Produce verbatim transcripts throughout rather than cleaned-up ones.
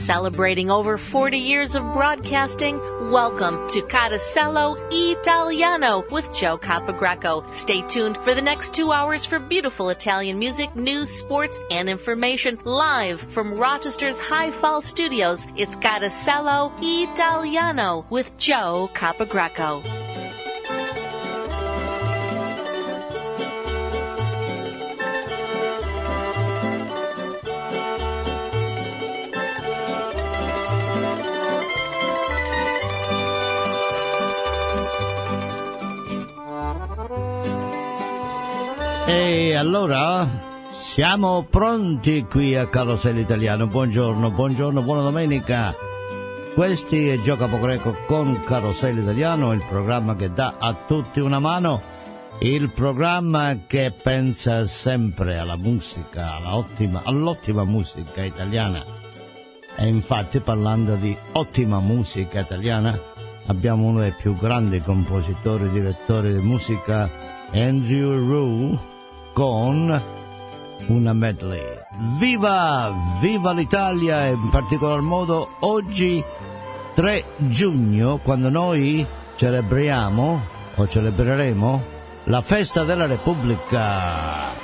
Celebrating over forty years of broadcasting, welcome to Carosello Italiano with Joe Capogreco. Stay tuned for the next two hours for beautiful Italian music, news, sports, and information live from Rochester's High Falls Studios. It's Carosello Italiano with Joe Capogreco. E allora siamo pronti qui a Carosello Italiano. Buongiorno, buongiorno, buona domenica. Questi è Gio Capogreco con Carosello Italiano, il programma che dà a tutti una mano, il programma che pensa sempre alla musica, alla ottima, all'ottima musica italiana. E infatti, parlando di ottima musica italiana, abbiamo uno dei più grandi compositori e direttori di musica, Andrew Rue, con una medley. Viva, viva l'Italia, e in particolar modo oggi tre giugno, quando noi celebriamo o celebreremo la festa della Repubblica.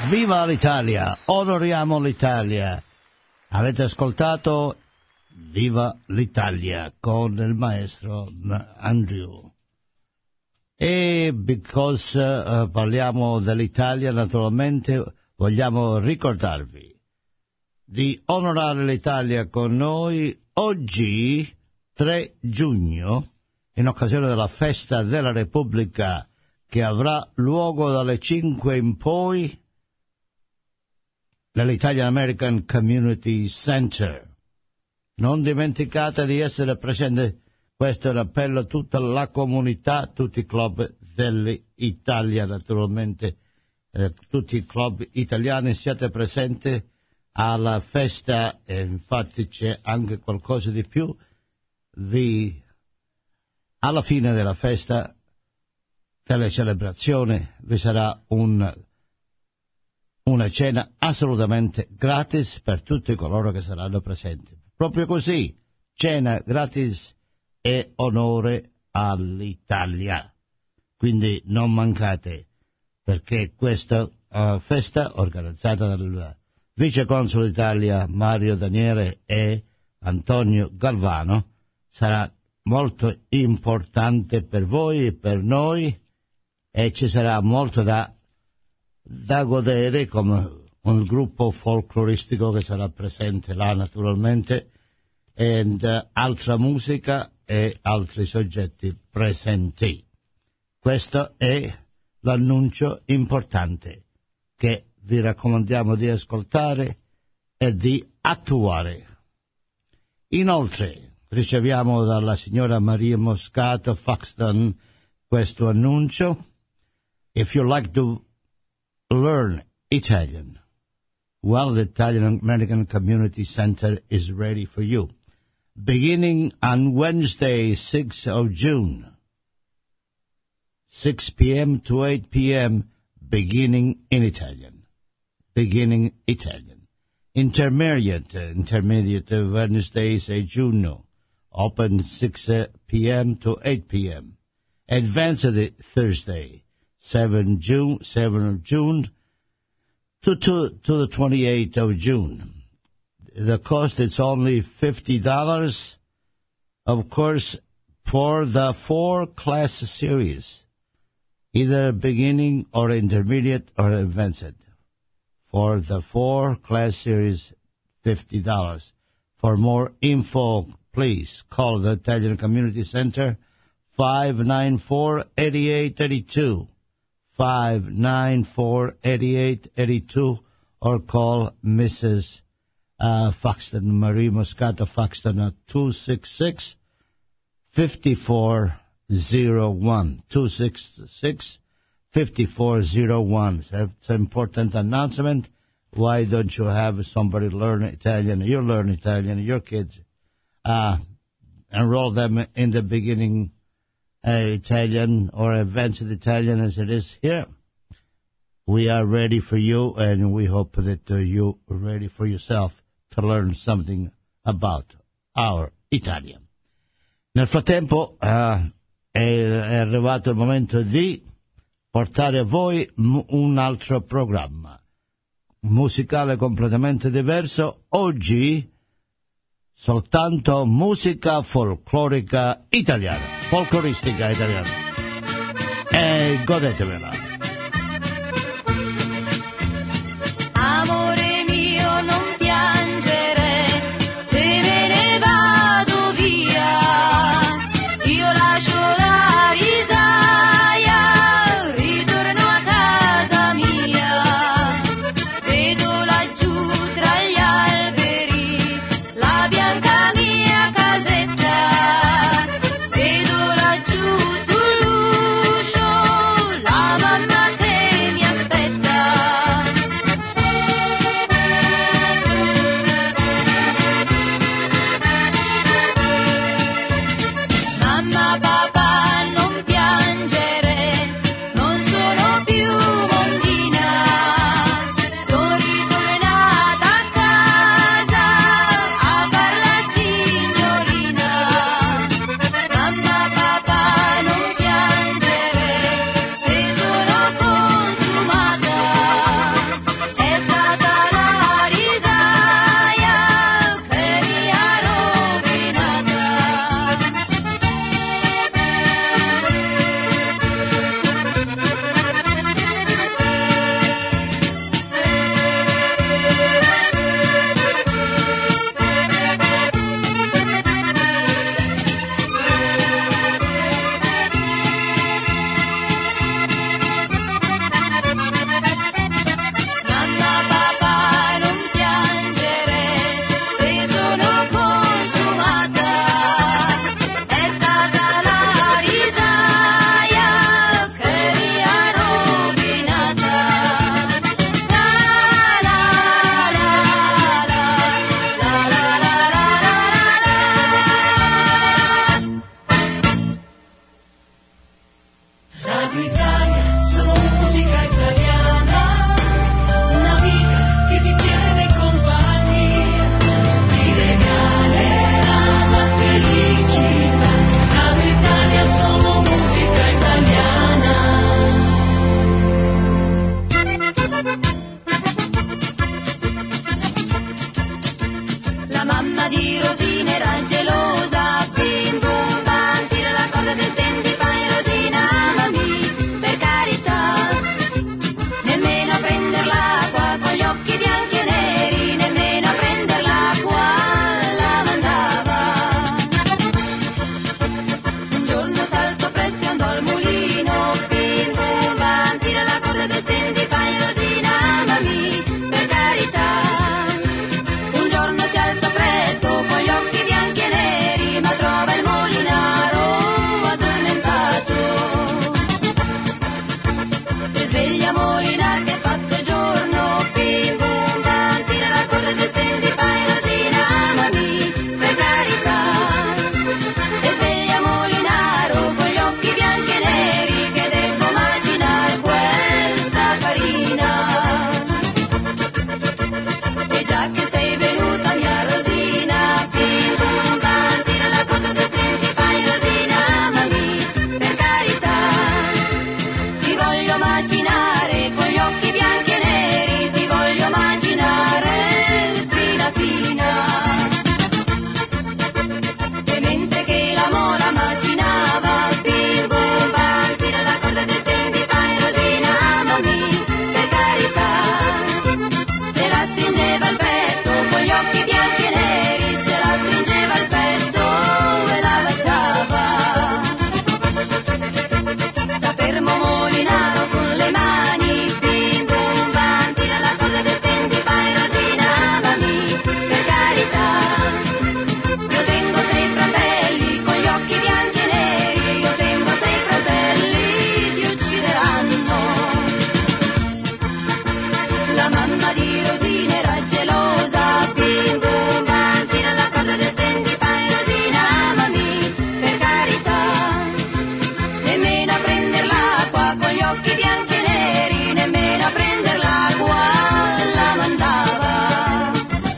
Viva l'Italia, onoriamo l'Italia. Avete ascoltato Viva l'Italia con il maestro Andrew. E because uh, parliamo dell'Italia, naturalmente vogliamo ricordarvi di onorare l'Italia con noi oggi, tre giugno, in occasione della festa della Repubblica che avrà luogo dalle cinque in poi nell'Italian American Community Center. Non dimenticate di essere presenti, questo è un appello a tutta la comunità, tutti i club dell'Italia naturalmente, eh, tutti i club italiani, siate presenti alla festa, e infatti c'è anche qualcosa di più. Vi, alla fine della festa, delle celebrazioni, vi sarà un, una cena assolutamente gratis per tutti coloro che saranno presenti. Proprio così, cena gratis e onore all'Italia. Quindi non mancate, perché questa uh, festa organizzata dal Vice Console d'Italia Mario Daniele e Antonio Galvano sarà molto importante per voi e per noi, e ci sarà molto da, da godere, come un gruppo folcloristico che sarà presente là naturalmente, e uh, altra musica e altri soggetti presenti. Questo è l'annuncio importante che vi raccomandiamo di ascoltare e di attuare. Inoltre riceviamo dalla signora Maria Moscato Foxton questo annuncio. If you like to learn Italian, well, the Italian American Community Center is ready for you. Beginning on Wednesday, sixth of June, six p.m. to eight p.m., beginning in Italian. Beginning Italian. Intermediate, intermediate Wednesday, sei giugno, open six p.m. to eight p.m. Advanced Thursday, seventh June, seventh of June, to, to, to the twenty-eighth of June. The cost is only fifty dollars, of course, for the four class series, either beginning or intermediate or advanced. For the four class series, fifty dollars. For more info, please call the Italian Community Center, five nine four, eight eight eight two, five nine four, eight eight eight two, or call Missus Uh, Foxton, Marie Moscato Foxton at two six six, five four zero one, two six six, five four zero one. That's an important announcement. Why don't you have somebody learn Italian? You learn Italian, your kids. Uh, enroll them in the beginning uh, Italian or advanced Italian as it is here. We are ready for you, and we hope that uh, you're ready for yourself to learn something about our Italia. Nel frattempo uh, è, è arrivato il momento di portare a voi m- un altro programma musicale completamente diverso. Oggi soltanto musica folclorica italiana, folcloristica italiana. E godetevela. Amore mio, non piangere, se me ne vado via, io lascio la risaia, ritorno a casa mia, vedo laggiù tra gli alberi, la bianca mia casetta, vedo laggiù sull'uscio, la mamma Rosina era gelosa, bim bum bam, tira la corda del stendi fai Rosina, amami, per carità, nemmeno a prender l'acqua con gli occhi bianchi e neri, nemmeno a prender l'acqua la mandava. Un giorno saltò presto e andò al mulino, bim bum bam, tira la corda del stendi fai Rosina, amami, per carità. Un giorno si alzò presto con gli occhi bianchi e neri, ma trova il molinaro addormentato. Si sveglia Molina che è fatto giorno, bim bum bam, tira la corda del stendi fai Rosina, amami, per carità. Si sveglia Molinaro con gli occhi bianchi e neri, che devo immaginare questa farina. E già che sei venuta mia Rosina, bim bum bam, tira la corda del stendi fai Rosina, amami, per carità. Ti voglio immaginare con gli occhi bianchi e neri, ti voglio immaginare fina fina. E mentre che la mola immaginava, bim bum bam, tira la corda del stendi fai Rosina, amami, per carità. Se la stringeva al petto con gli occhi bianchi e neri, se la stringeva al petto e la baciava. Da fermo Molinaro con le mani, bim bum bam, tira la corda del stendi fai Rosina, amami, per carità. Io tengo sei fratelli con gli occhi bianchi e neri, io tengo sei fratelli, ti uccideranno. La mamma di Rosina era gelosa, bim bum bam, tira la corda del stendi fai Rosina, amami, per carità. Nemmeno a prender l'acqua con gli occhi bianchi e neri, nemmeno a prender l'acqua la mandava.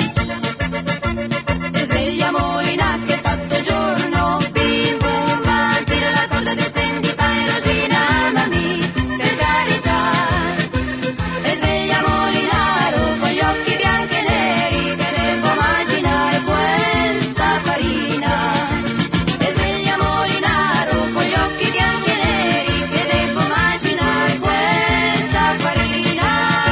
E sveglia Molina che è fatto giorno, bim bum bam, tira la corda del stendi fai Rosina, amami, per carità. E sveglia Molinaro con gli occhi bianchi e neri, che devo immaginare questa farina. E sveglia Molinaro con gli occhi bianchi e neri, che devo immaginare questa farina.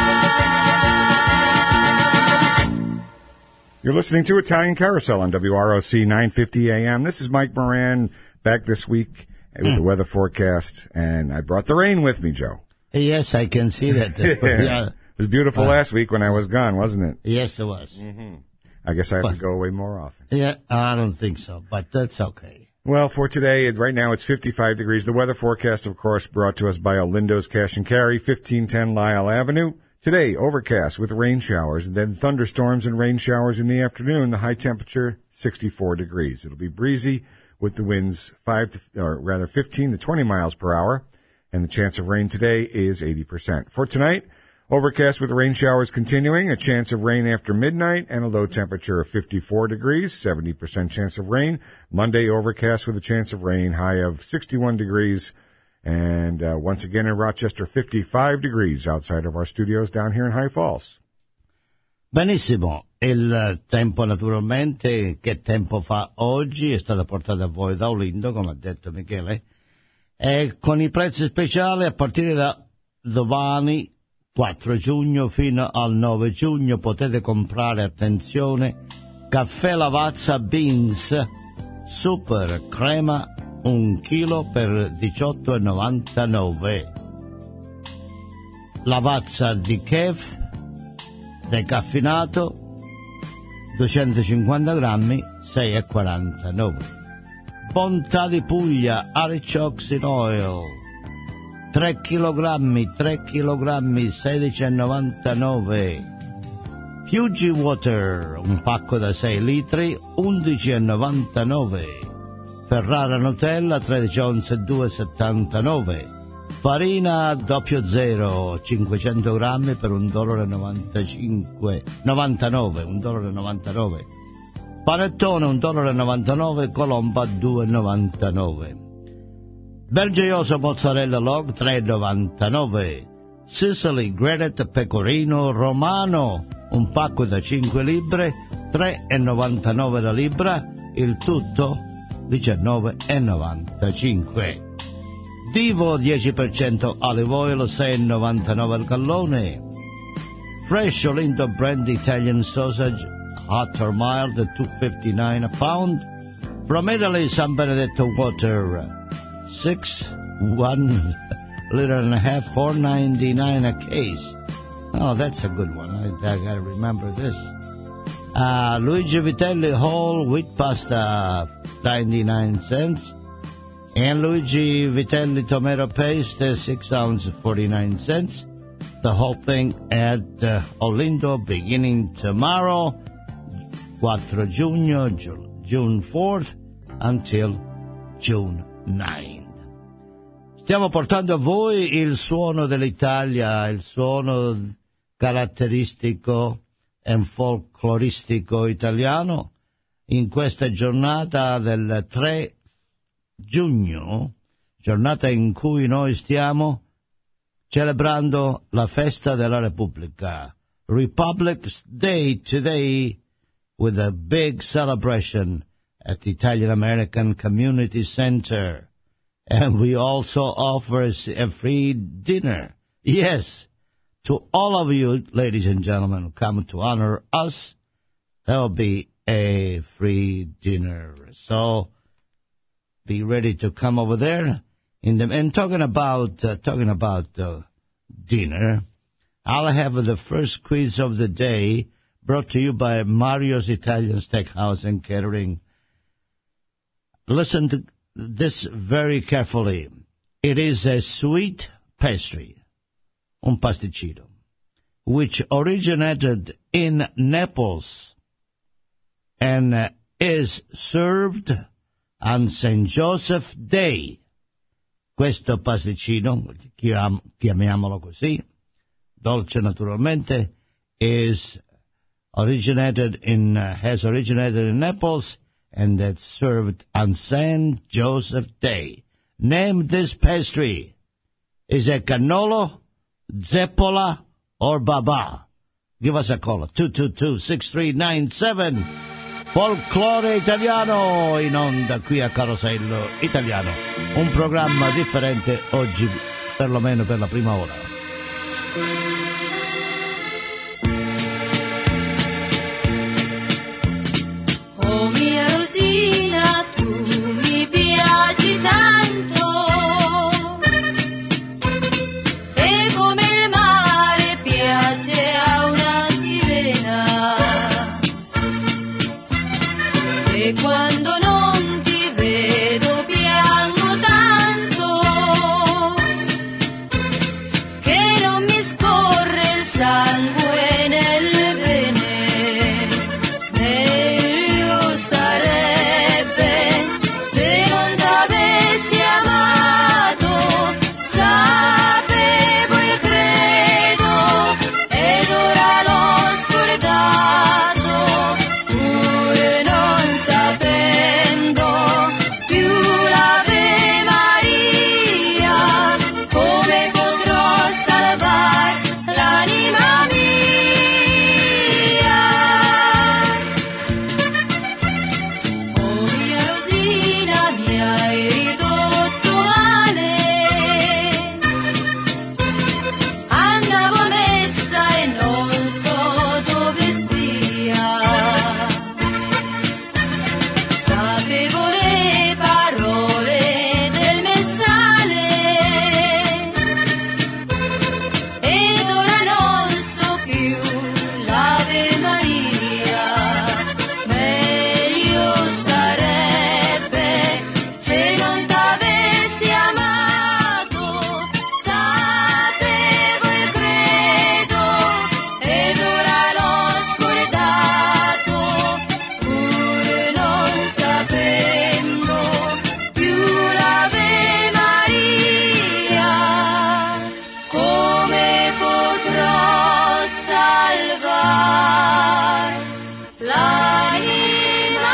You're listening to Italian Carousel on W R O C nine fifty A M. This is Mike Moran back this week with the weather forecast, and I brought the rain with me, Joe. Yes, I can see that. Yeah. It was beautiful Uh, last week when I was gone, wasn't it? Yes, it was. Mm-hmm. I guess I have But- to go away more often. Yeah, I don't think so, but that's okay. Well, for today, it- right now it's fifty-five degrees. The weather forecast, of course, brought to us by Olindo's Cash and Carry, fifteen ten Lyle Avenue. Today, overcast with rain showers, and then thunderstorms and rain showers in the afternoon. The high temperature, sixty-four degrees. It'll be breezy with the winds five to, or rather fifteen to twenty miles per hour, and the chance of rain today is eighty percent. For tonight, overcast with rain showers continuing, a chance of rain after midnight, and a low temperature of fifty-four degrees, seventy percent chance of rain. Monday, overcast with a chance of rain, high of sixty-one degrees. And uh, once again in Rochester, fifty-five degrees outside of our studios down here in High Falls. Benissimo, il tempo naturalmente, che tempo fa oggi, è stato portato a voi da Olindo, come ha detto Michele, e con i prezzi speciali a partire da domani, quattro giugno, fino al nove giugno, potete comprare, attenzione, caffè Lavazza Beans, super crema, un chilo per diciotto e novantanove. Lavazza di Kef, decaffeinato, duecentocinquanta grammi, sei e quarantanove. Bontà di Puglia, artichokes in oil, tre chilogrammi, tre chilogrammi, sedici e novantanove. Fuji Water, un pacco da sei litri, undici e novantanove. Ferrara Nutella, tredici onze, due e settantanove. Farina doppio zero, cinquecento grammi per un dollaro e novantacinque, novantanove, un dollaro e novantanove. Panettone, un dollaro e novantanove, Colomba, due e novantanove. Bergioioso mozzarella log, tre e novantanove. Sicily Grated Pecorino Romano, un pacco da cinque libbre, tre e novantanove la libra, il tutto diciannove e novantacinque. Divo dieci per cento olive oil sei e novantanove al gallone. Fresh Olindo Brand Italian sausage hot or mild two fifty-nine a pound. From Italy San Benedetto water six one liter and a half four ninety-nine a case. Oh, that's a good one. I, I gotta remember this. Uh, Luigi Vitelli whole wheat pasta ninety-nine cents. And Luigi Vitelli tomato paste, six ounce, forty-nine cents. The whole thing at uh, Olindo beginning tomorrow, four giugno, June fourth, until June ninth. Stiamo portando a voi il suono dell'Italia, il suono caratteristico e folcloristico italiano in questa giornata del tre giugno, giornata in cui noi stiamo celebrando la festa della Repubblica, Republic's Day today, with a big celebration at the Italian American Community Center. And we also offer a free dinner. Yes, to all of you, ladies and gentlemen, who come to honor us, there will be a free dinner. So be ready to come over there. In the, and talking about uh, talking about uh, dinner, I'll have the first quiz of the day, brought to you by Mario's Italian Steakhouse and Catering. Listen to this very carefully. It is a sweet pastry, un pasticcino, which originated in Naples and uh, is served on Saint Joseph Day. Questo pasticcino, chiam, chiamiamolo così, dolce naturalmente, is originated in, uh, has originated in Naples and that's served on Saint Joseph Day. Name this pastry. Is it cannolo, zeppola, or baba? Give us a call, two two two, six three nine seven. Folklore italiano in onda qui a Carosello Italiano, un programma differente oggi, perlomeno per la prima ora. Oh mia Rosina, tu mi piaci tanto, e come il mare piace a una sirena. E quando non ti vedo piango tanto, che non mi scorre il sangue nelle vene. Meglio sarebbe se non t'avessi amato, sapevo e credo, ed ora l'ho scordato. Pure non sapendo più l'Ave Maria, come potrò salvare l'anima mia? Oh mia Rosina, mi hai ridotto male, andavo a messa e non so dove sia. Sapevo le parole del messale, ed ora non so più l'Ave Maria. Meglio sarebbe se non t'avessi amato, sapevo e credo, ed ora l'ho scordato. Pure non sapendo più l'Ave Maria, come potrò salvare l'anima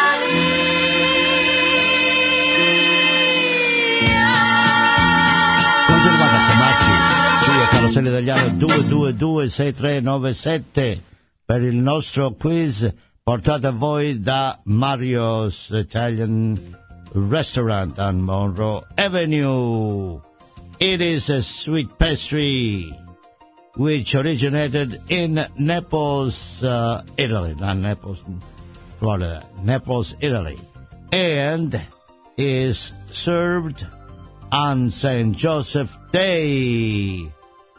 mia? Continuate a chiamarci qui a Carosello Italiano due due due sei tre nove sette per il nostro quiz portato a voi da Mario's Italian Restaurant on Monroe Avenue. It is a sweet pastry which originated in Naples, uh, Italy, not Naples, Florida, Naples, Italy, and is served on Saint Joseph Day.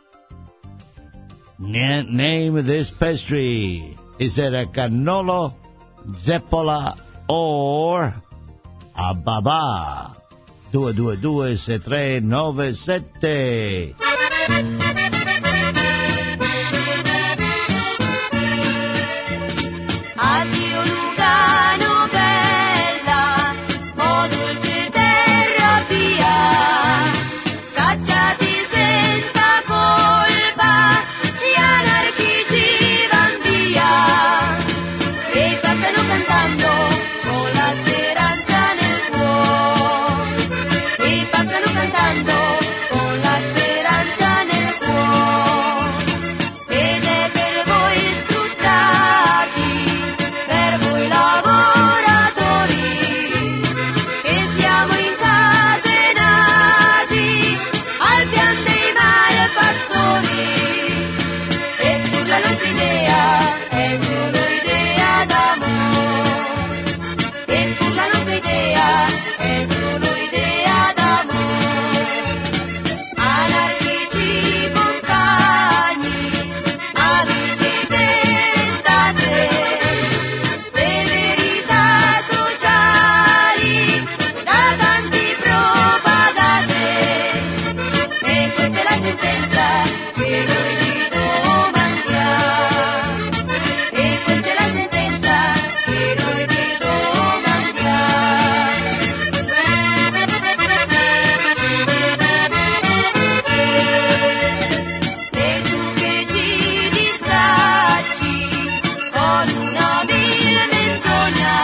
N- name of this pastry. Is it a cannolo, zeppola, or a babà? due due due sei tre nove sette. Addio Lugano bella, o dolce terra via, scacciati senza colpa, gli anarchici van via, e passano cantando con la speranza nel cuore, e passano cantando con la speranza nel cuore, ed è per voi sfruttati, per voi lavoratori, che siamo incatenati al pian dei malfattori, e sulla nostra idea è solo idea d'amore, e sulla nostra idea è solo idea d'amore, anarchici compagni, amici dell'estate, le verità sociali da tanti propagate, e questa è la sentenza che noi vi domandiamo, e questa è la sentenza che noi vi domandiamo. E tu che ci distracci con una vil menzogna,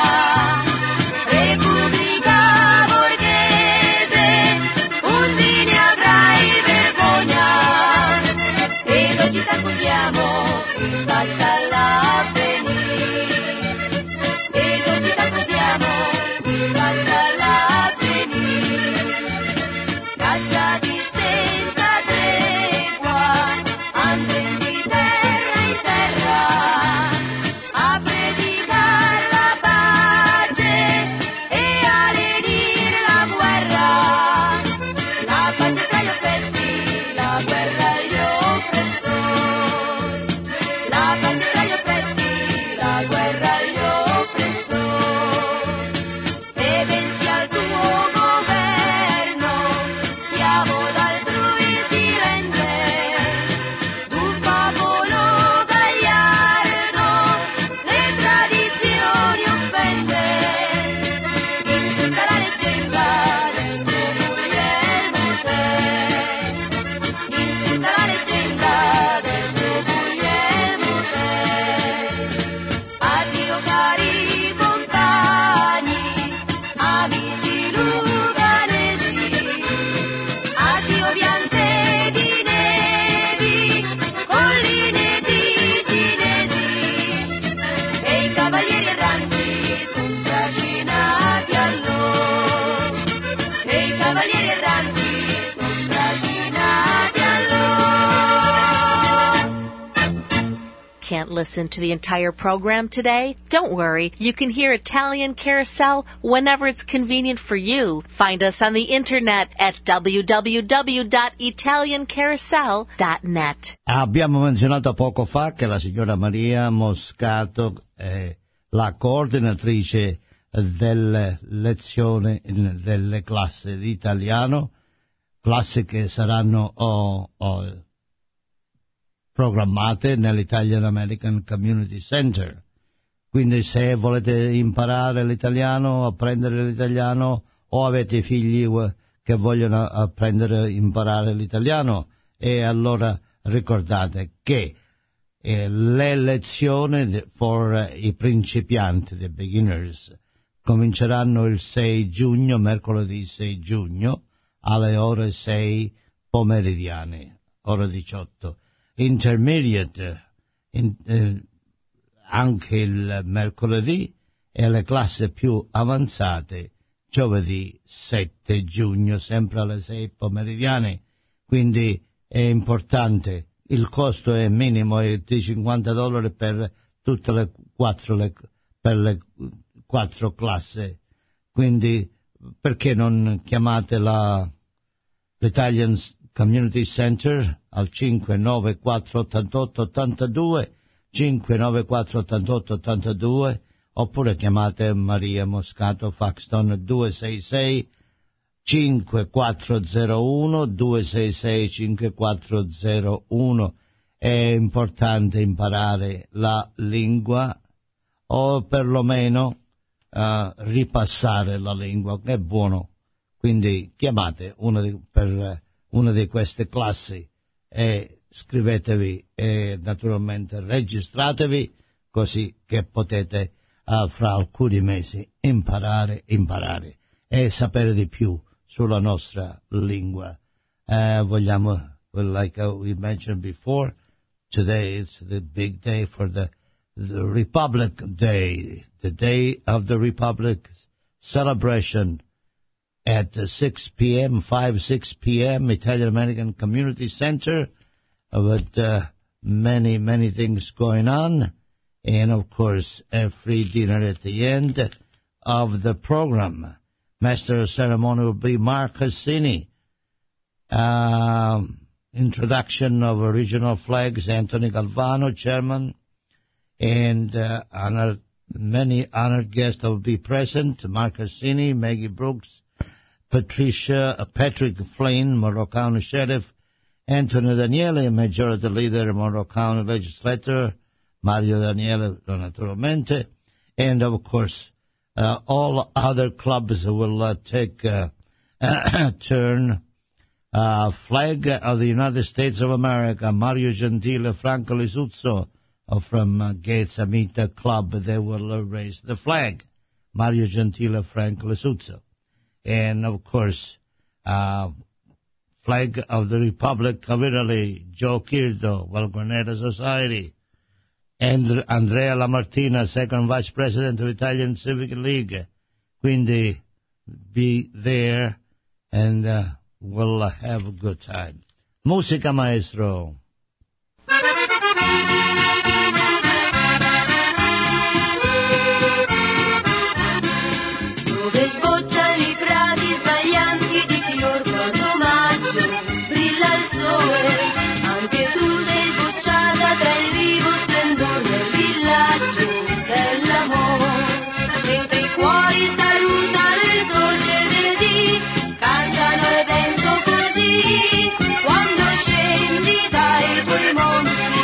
Repubblica borghese, un sì ne avrai vergogna, ed oggi t'accusiamo in faccia all'avvenire, ed oggi t'accusiamo in faccia all'avvenire, scacciati senza tregua, andremo di terra in terra, a predicare la pace e a lenire la guerra, la pace tra gli oppressi, la guerra agli oppressori, la pace tra gli oppressi, la guerra agli oppressori, e pensi al tuo governo, schiavo d'altrui si rende, d'un popolo gagliardo, le tradizioni offende, insulta la leggenda del tuo Guglielmo Tell, insulta la leggenda del tuo Guglielmo Tell. Addio cari compagni, amici luganesi, addio piante di nevi, colline di cinesi, e i cavalieri erranti son trascinati a loro, e i cavalieri erranti son trascinati a loro. Can't listen to the entire program today? Don't worry. You can hear Italian Carousel whenever it's convenient for you. Find us on the internet at w w w dot italian carousel dot net. Abbiamo menzionato poco fa che la signora Maria Moscato è la coordinatrice delle lezioni in- delle classi di italiano, classi che saranno oh, oh, programmate nell'Italian American Community Center. Quindi se volete imparare l'italiano, apprendere l'italiano, o avete figli eh, che vogliono apprendere, imparare l'italiano, e allora ricordate che eh, le lezioni per uh, i principianti, the beginners, cominceranno il sei giugno, mercoledì sei giugno, alle ore sei pomeridiane, ore diciotto. Intermediate, in, eh, anche il mercoledì e le classi più avanzate giovedì sette giugno, sempre alle sei pomeridiane, quindi è importante, il costo è minimo, è di cinquanta dollari per tutte le quattro, le, per le quattro classi, quindi perché non chiamate la, l'Italian Community Center al cinque nove quattro otto otto otto due, cinque nove quattro otto otto otto due, oppure chiamate Maria Moscato, Faxton due sei sei cinque quattro zero uno, due sei sei cinque quattro zero uno. È importante imparare la lingua o perlomeno uh, ripassare la lingua, che è buono. Quindi chiamate una di, per una di queste classi e scrivetevi e naturalmente registratevi così che potete uh, fra alcuni mesi imparare, imparare e sapere di più sulla nostra lingua. Uh, vogliamo, like uh, we mentioned before, today is the big day for the, the Republic Day, the Day of the Republic celebration at six p.m., five, six p.m., Italian American Community Center, with uh, many, many things going on, and of course a free dinner at the end of the program. Master of Ceremony will be Mark Cassini. Um, introduction of original flags, Anthony Galvano, chairman, and uh, honored, many honored guests will be present, Mark Cassini, Maggie Brooks, Patricia, uh, Patrick Flynn, Monroe County Sheriff, Anthony Daniele, Majority Leader, Monroe County Legislator, Mario Daniele, naturalmente, and of course, uh, all other clubs will uh, take uh, turn. Uh, flag of the United States of America, Mario Gentile, Franco Lisuzzo uh, from uh, Gates Amita Club, they will uh, raise the flag. Mario Gentile, Franco Lisuzzo. And of course, uh, flag of the Republic of Italy, Joe Kirdo, Valgraneta Society. And Andrea Lamartina, second Vice President of Italian Civic League. Quindi be there and uh, we'll have a good time. Musica, maestro. Dove sbocciano i prati sbaglianti di fior quando maggio brilla il sole, anche tu sei sbocciata tra il vivo splendore del villaggio dell'amore, mentre i cuori salutano il sorgere del dì, cantano il vento così, quando scendi dai tuoi monti,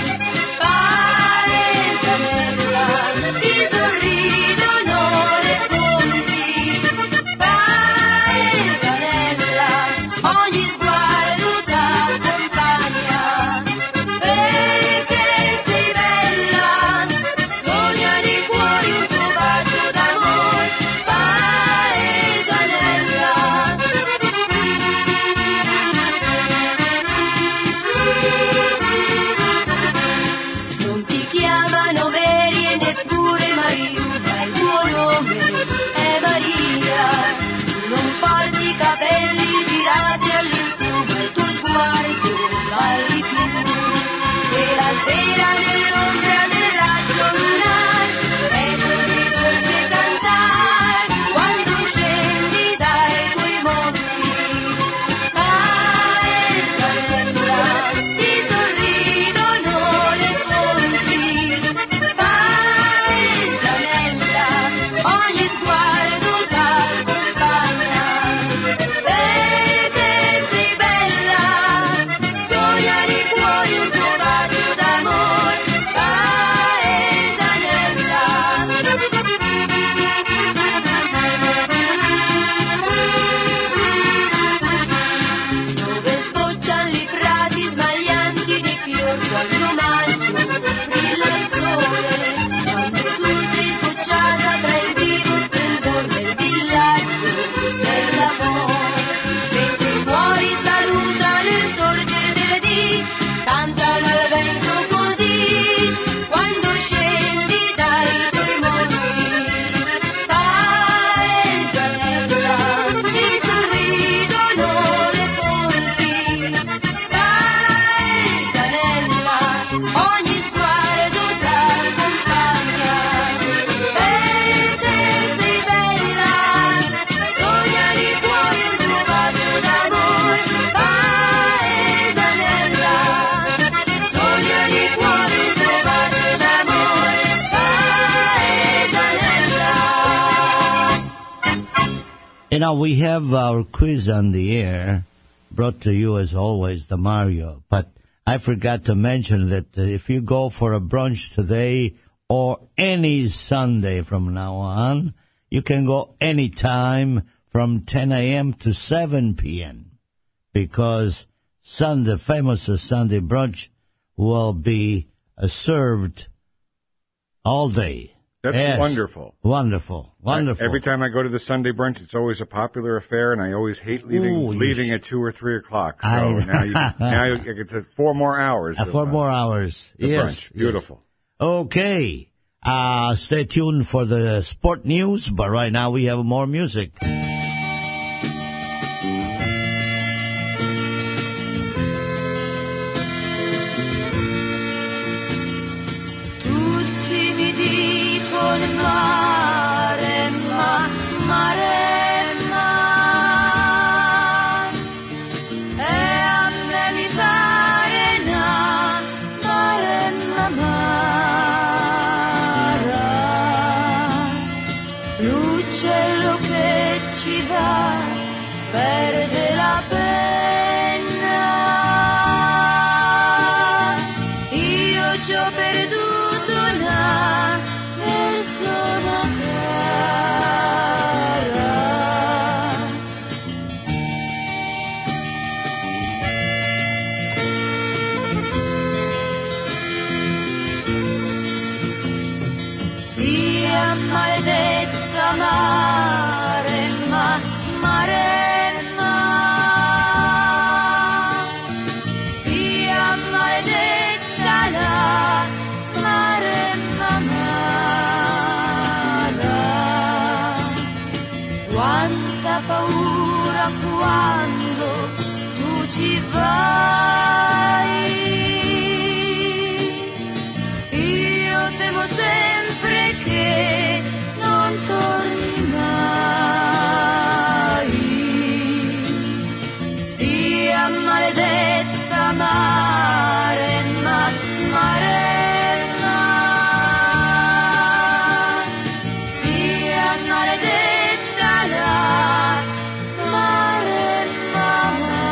paesanella, ti sorridono le fonti, paesanella, ogni sguardo t'accompagna, perché sei bella, sognano i cuori un tuo bacio d'amore, paesanella. Non ti chiamano Mary e neppure Mariuccia, il tuo nome è Maria. Tu non porti i capelli girati all'insù, ma il tuo sguardo va di più. E la sera nell'ombra del raggio lunare è così dolce cantare, quando scendi dai tuoi monti, paesanella, ti sorridono le fonti, paesanella, ogni sguardo t'accompagna, perché sei bella, sognano i cuori un tuo bacio d'amore, paesanella. Dove sbocciano i prati smaglianti di fior quando maggio brilla il sole, quando tu sei sbocciata tra il vivo splendor del villaggio dell'amore, mentre i cuori salutano il sorgere del dì, cantano al vento così, quando scendi Okay, now we have our quiz on the air, brought to you as always, the Mario. But I forgot to mention that uh, if you go for a brunch today or any Sunday from now on, you can go anytime from ten a.m. to seven p.m. because Sunday, famous Sunday brunch will be uh, served all day. That's yes. wonderful. Wonderful. Wonderful. I, every time I go to the Sunday brunch, it's always a popular affair, and I always hate leaving Ooh, leaving sh- at two or three o'clock. So I, now you now you get to four more hours. Uh, of, four uh, more hours. The yes. brunch. Beautiful. Yes. Okay. Uh, stay tuned for the sport news, but right now we have more music. Con Maremma, Maremma, e a me mi farena, Maremma, Mara, l'uccello che ci va perde la penna, io ci ho perduto una persona cara. Sia maledetta Maremma, Maremma, sia maledetta la Maremma Mara. Quanta paura quando tu ci vai, io temo sempre che non torni mai. Sia maledetta Maremma, Maremma, sia maledetta la Maremma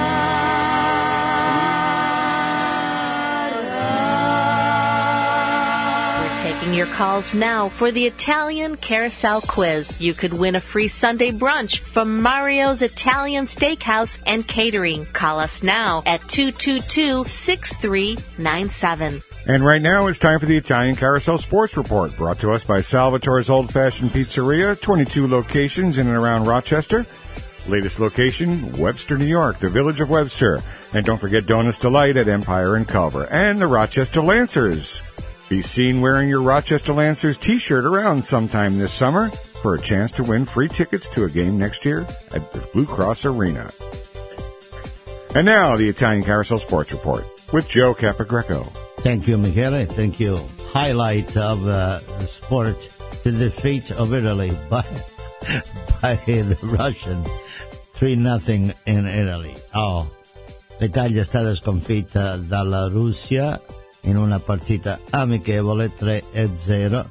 Mara. We're taking your calls now for the Italian Carousel Quiz. You could win a free Sunday brunch from Mario's Italian Steakhouse and Catering. Call us now at two two two, six three nine seven. And right now it's time for the Italian Carousel Sports Report, brought to us by Salvatore's Old Fashioned Pizzeria, twenty-two locations in and around Rochester. Latest location, Webster, New York, the village of Webster. And don't forget Donuts Delight at Empire and Culver. And the Rochester Lancers. Be seen wearing your Rochester Lancers t-shirt around sometime this summer for a chance to win free tickets to a game next year at the Blue Cross Arena. And now, the Italian Carousel Sports Report with Joe Capagreco. Thank you, Michele. Thank you. Highlight of uh, the sport, the defeat of Italy by, by the Russian. three nothing in Italy. Oh, l'Italia è stata sconfitta dalla Russia in una partita amichevole tre a zero.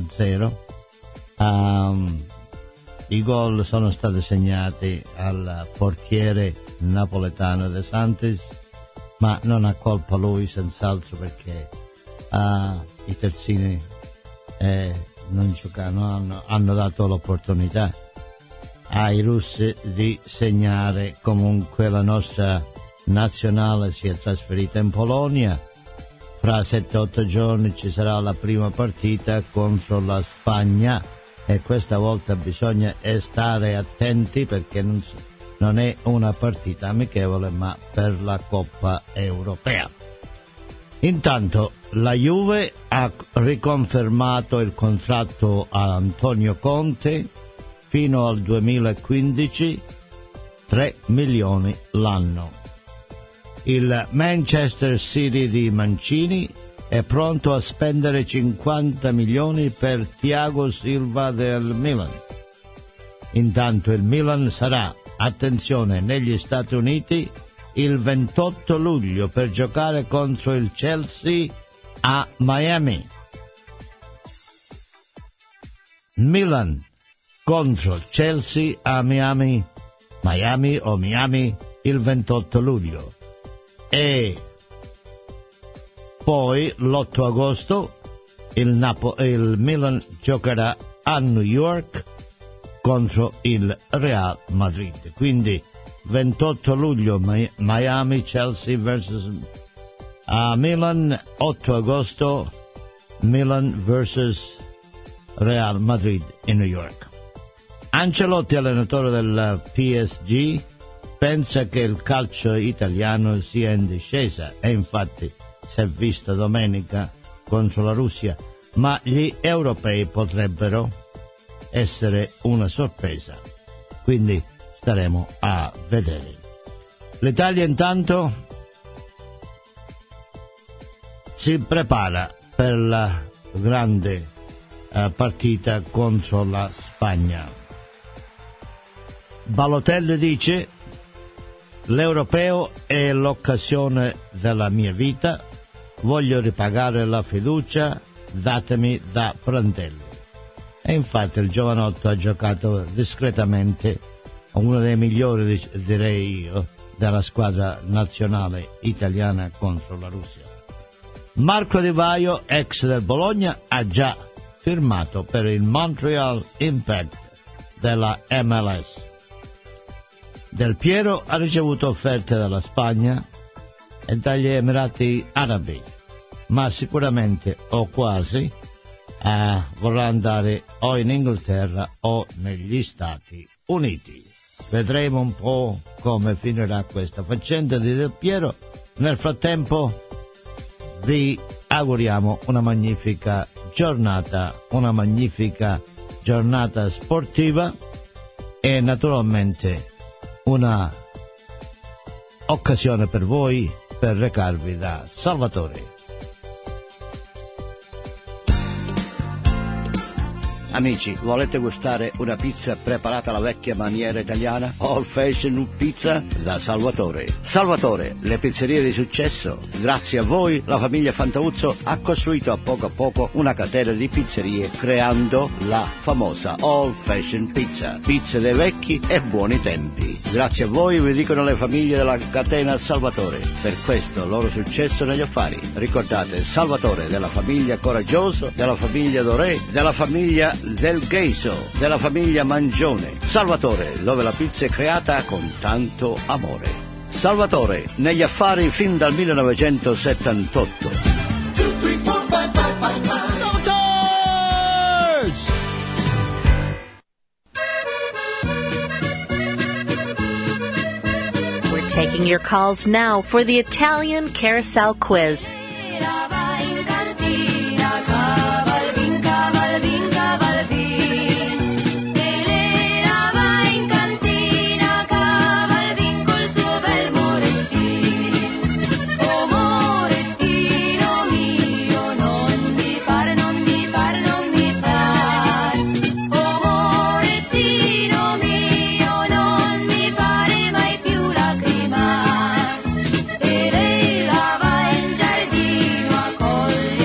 Um, I gol sono stati segnati al portiere napoletano De Santis, ma non ha colpa lui senz'altro perché uh, i terzini eh, non giocano, hanno, hanno dato l'opportunità ai russi di segnare. Comunque la nostra nazionale si è trasferita in Polonia. Fra sette otto giorni ci sarà la prima partita contro la Spagna e questa volta bisogna stare attenti perché non, non è una partita amichevole ma per la Coppa Europea. Intanto la Juve ha riconfermato il contratto a Antonio Conte fino al duemilaquindici, tre milioni l'anno. Il Manchester City di Mancini è pronto a spendere cinquanta milioni per Thiago Silva del Milan. Intanto il Milan sarà, attenzione, negli Stati Uniti il ventotto luglio per giocare contro il Chelsea a Miami. Milan contro Chelsea a Miami, Miami o Miami il ventotto luglio. E poi l'otto agosto il, Napo- il Milan giocherà a New York contro il Real Madrid. Quindi ventotto luglio Miami, Chelsea versus a Milan, otto agosto Milan versus Real Madrid in New York. Ancelotti, allenatore del P S G, pensa che il calcio italiano sia in discesa e infatti si è visto domenica contro la Russia, ma gli europei potrebbero essere una sorpresa, quindi staremo a vedere. L'Italia intanto si prepara per la grande uh, partita contro la Spagna. Balotelli dice: l'europeo è l'occasione della mia vita, voglio ripagare la fiducia datemi da Prandelli. E infatti il giovanotto ha giocato discretamente, uno dei migliori, direi io, della squadra nazionale italiana contro la Russia. Marco Di Vaio, ex del Bologna, ha già firmato per il Montreal Impact della M L S. Del Piero ha ricevuto offerte dalla Spagna e dagli Emirati Arabi, ma sicuramente o quasi eh, vorrà andare o in Inghilterra o negli Stati Uniti. Vedremo un po' come finirà questa faccenda di Del Piero. Nel frattempo vi auguriamo una magnifica giornata, una magnifica giornata sportiva e naturalmente una occasione per voi per recarvi da Salvatore. Amici, volete gustare una pizza preparata alla vecchia maniera italiana? Old Fashion Pizza da Salvatore. Salvatore, le pizzerie di successo. Grazie a voi la famiglia Fantauzzo ha costruito a poco a poco una catena di pizzerie creando la famosa Old Fashion Pizza. Pizze dei vecchi e buoni tempi. Grazie a voi vi dicono le famiglie della catena Salvatore. Per questo loro successo negli affari. Ricordate Salvatore della famiglia Coraggioso, della famiglia Doré, della famiglia del Gheiso, della famiglia Mangione. Salvatore, dove la pizza è creata con tanto amore. Salvatore, negli affari fin dal millenovecentosettantotto. We're taking your calls now for the Italian Carousel Quiz. E lei la va in giardino a cogliere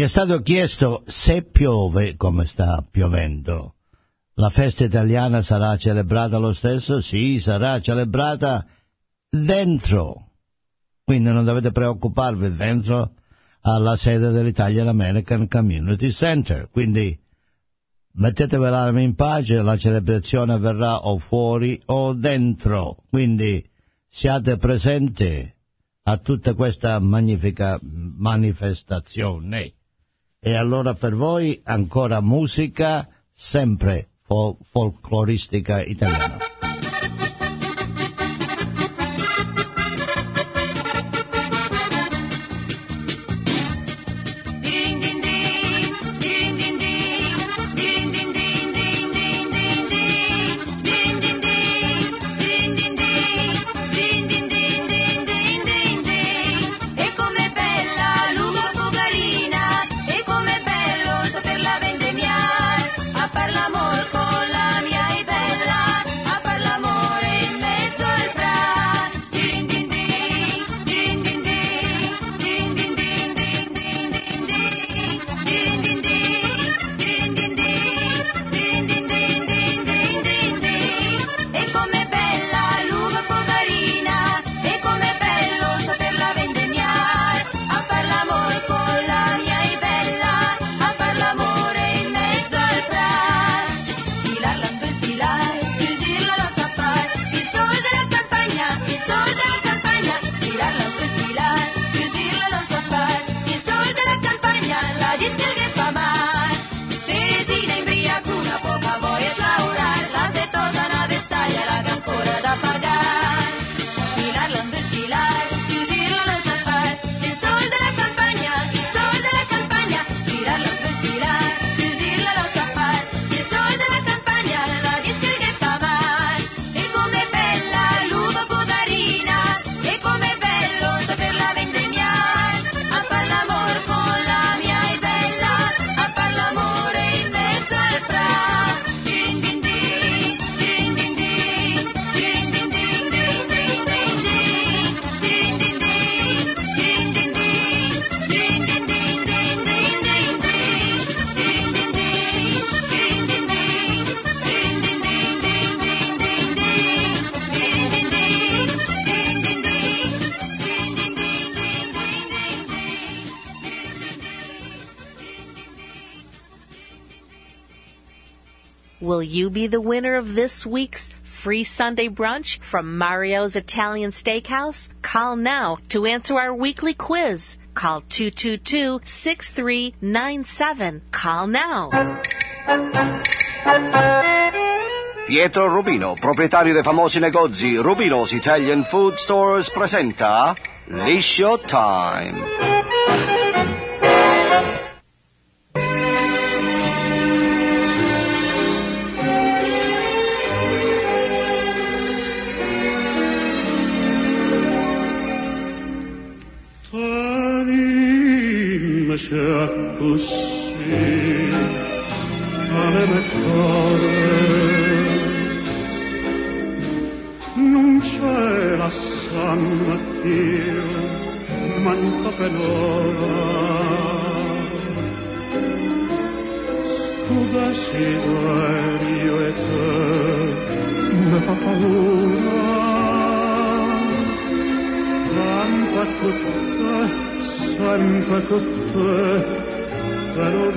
è stato chiesto se piove, come sta piovendo, la festa italiana sarà celebrata lo stesso? Sì, sarà celebrata dentro, quindi non dovete preoccuparvi, dentro alla sede dell'Italian American Community Center, quindi mettetevi l'anima in pace, la celebrazione avverrà o fuori o dentro, quindi siate presenti a tutta questa magnifica manifestazione. E allora per voi ancora musica sempre fol- folcloristica italiana. Will you be the winner of this week's free Sunday brunch from Mario's Italian Steakhouse? Call now to answer our weekly quiz. Call two two two, six three nine seven. Call now. Pietro Rubino, proprietario dei famosi negozi Rubino's Italian Food Stores, presenta Liscio Time. Se così alle mie cuore non c'è la sanna che manca per ora stu desiderio e te mi fa paura tanta che sempre con te per non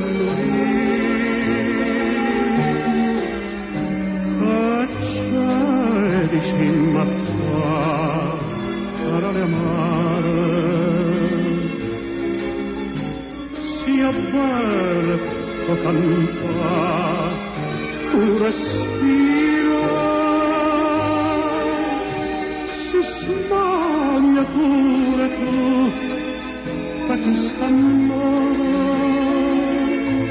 morire che c'è vicino a fa parole amare sia belle o cantare un respiro si smania pure tu questa amore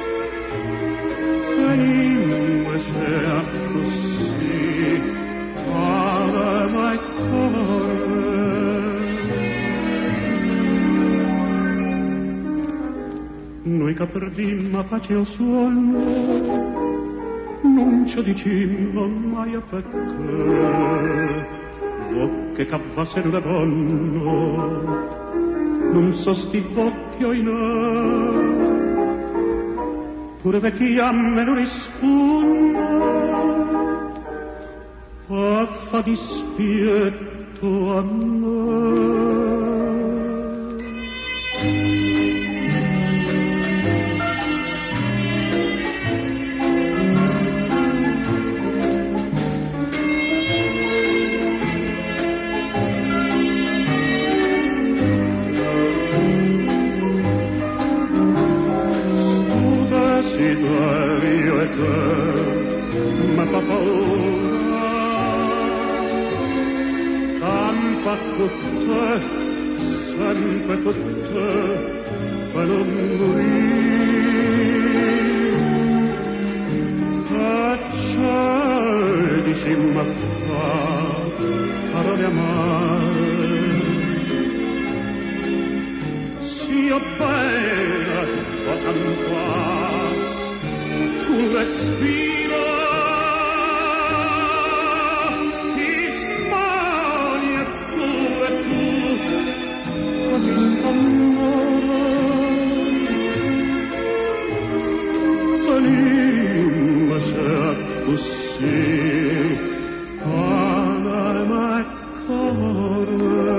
venimmo sia così para mai cuore noi che perdimmo pace o suono non ci dicimmo mai a perché vo che cavvassero da donno non so sti vecchio in pure vecchia me lo risponda a fa dispietto a me. Io e te mi fa paura campa con te sempre con te per non morire e dici ma fa parole amare si io bene o campare un respiro ti smani e tu e tu mi st'amore tenim se così anima e cuore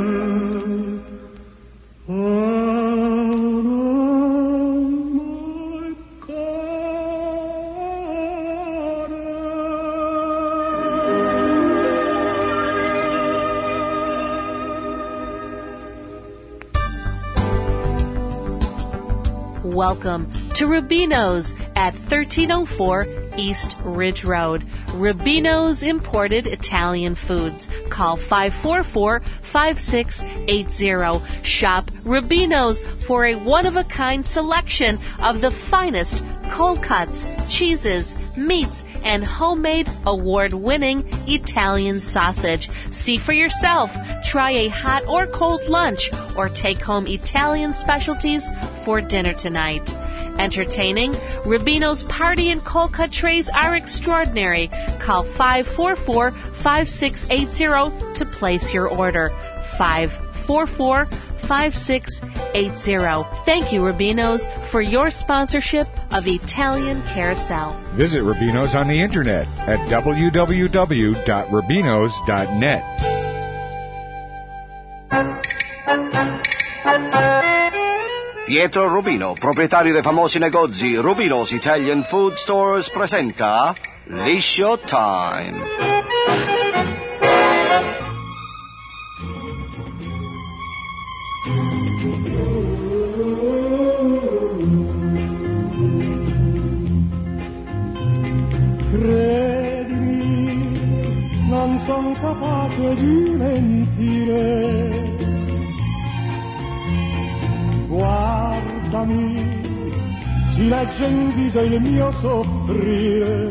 Welcome to Rubino's at thirteen oh four East Ridge Road. Rubino's Imported Italian Foods. Call five four four, five six eight zero. Shop Rubino's for a one-of-a-kind selection of the finest cold cuts, cheeses, meats, and homemade award-winning Italian sausage. See for yourself. Try a hot or cold lunch or take home Italian specialties for dinner tonight. Entertaining, Rubino's party and cold cut trays are extraordinary. Call five four four, five six eight zero to place your order. five four four, five six eight zero. Thank you, Rubino's, for your sponsorship of Italian Carousel. Visit Rubino's on the internet at w w w dot rubinos dot net. Pietro Rubino, proprietario dei famosi negozi Rubino's Italian Food Stores, presenta Liscio Time. Credimi, non son capace di mentire. Guardami, si legge in viso il mio soffrire.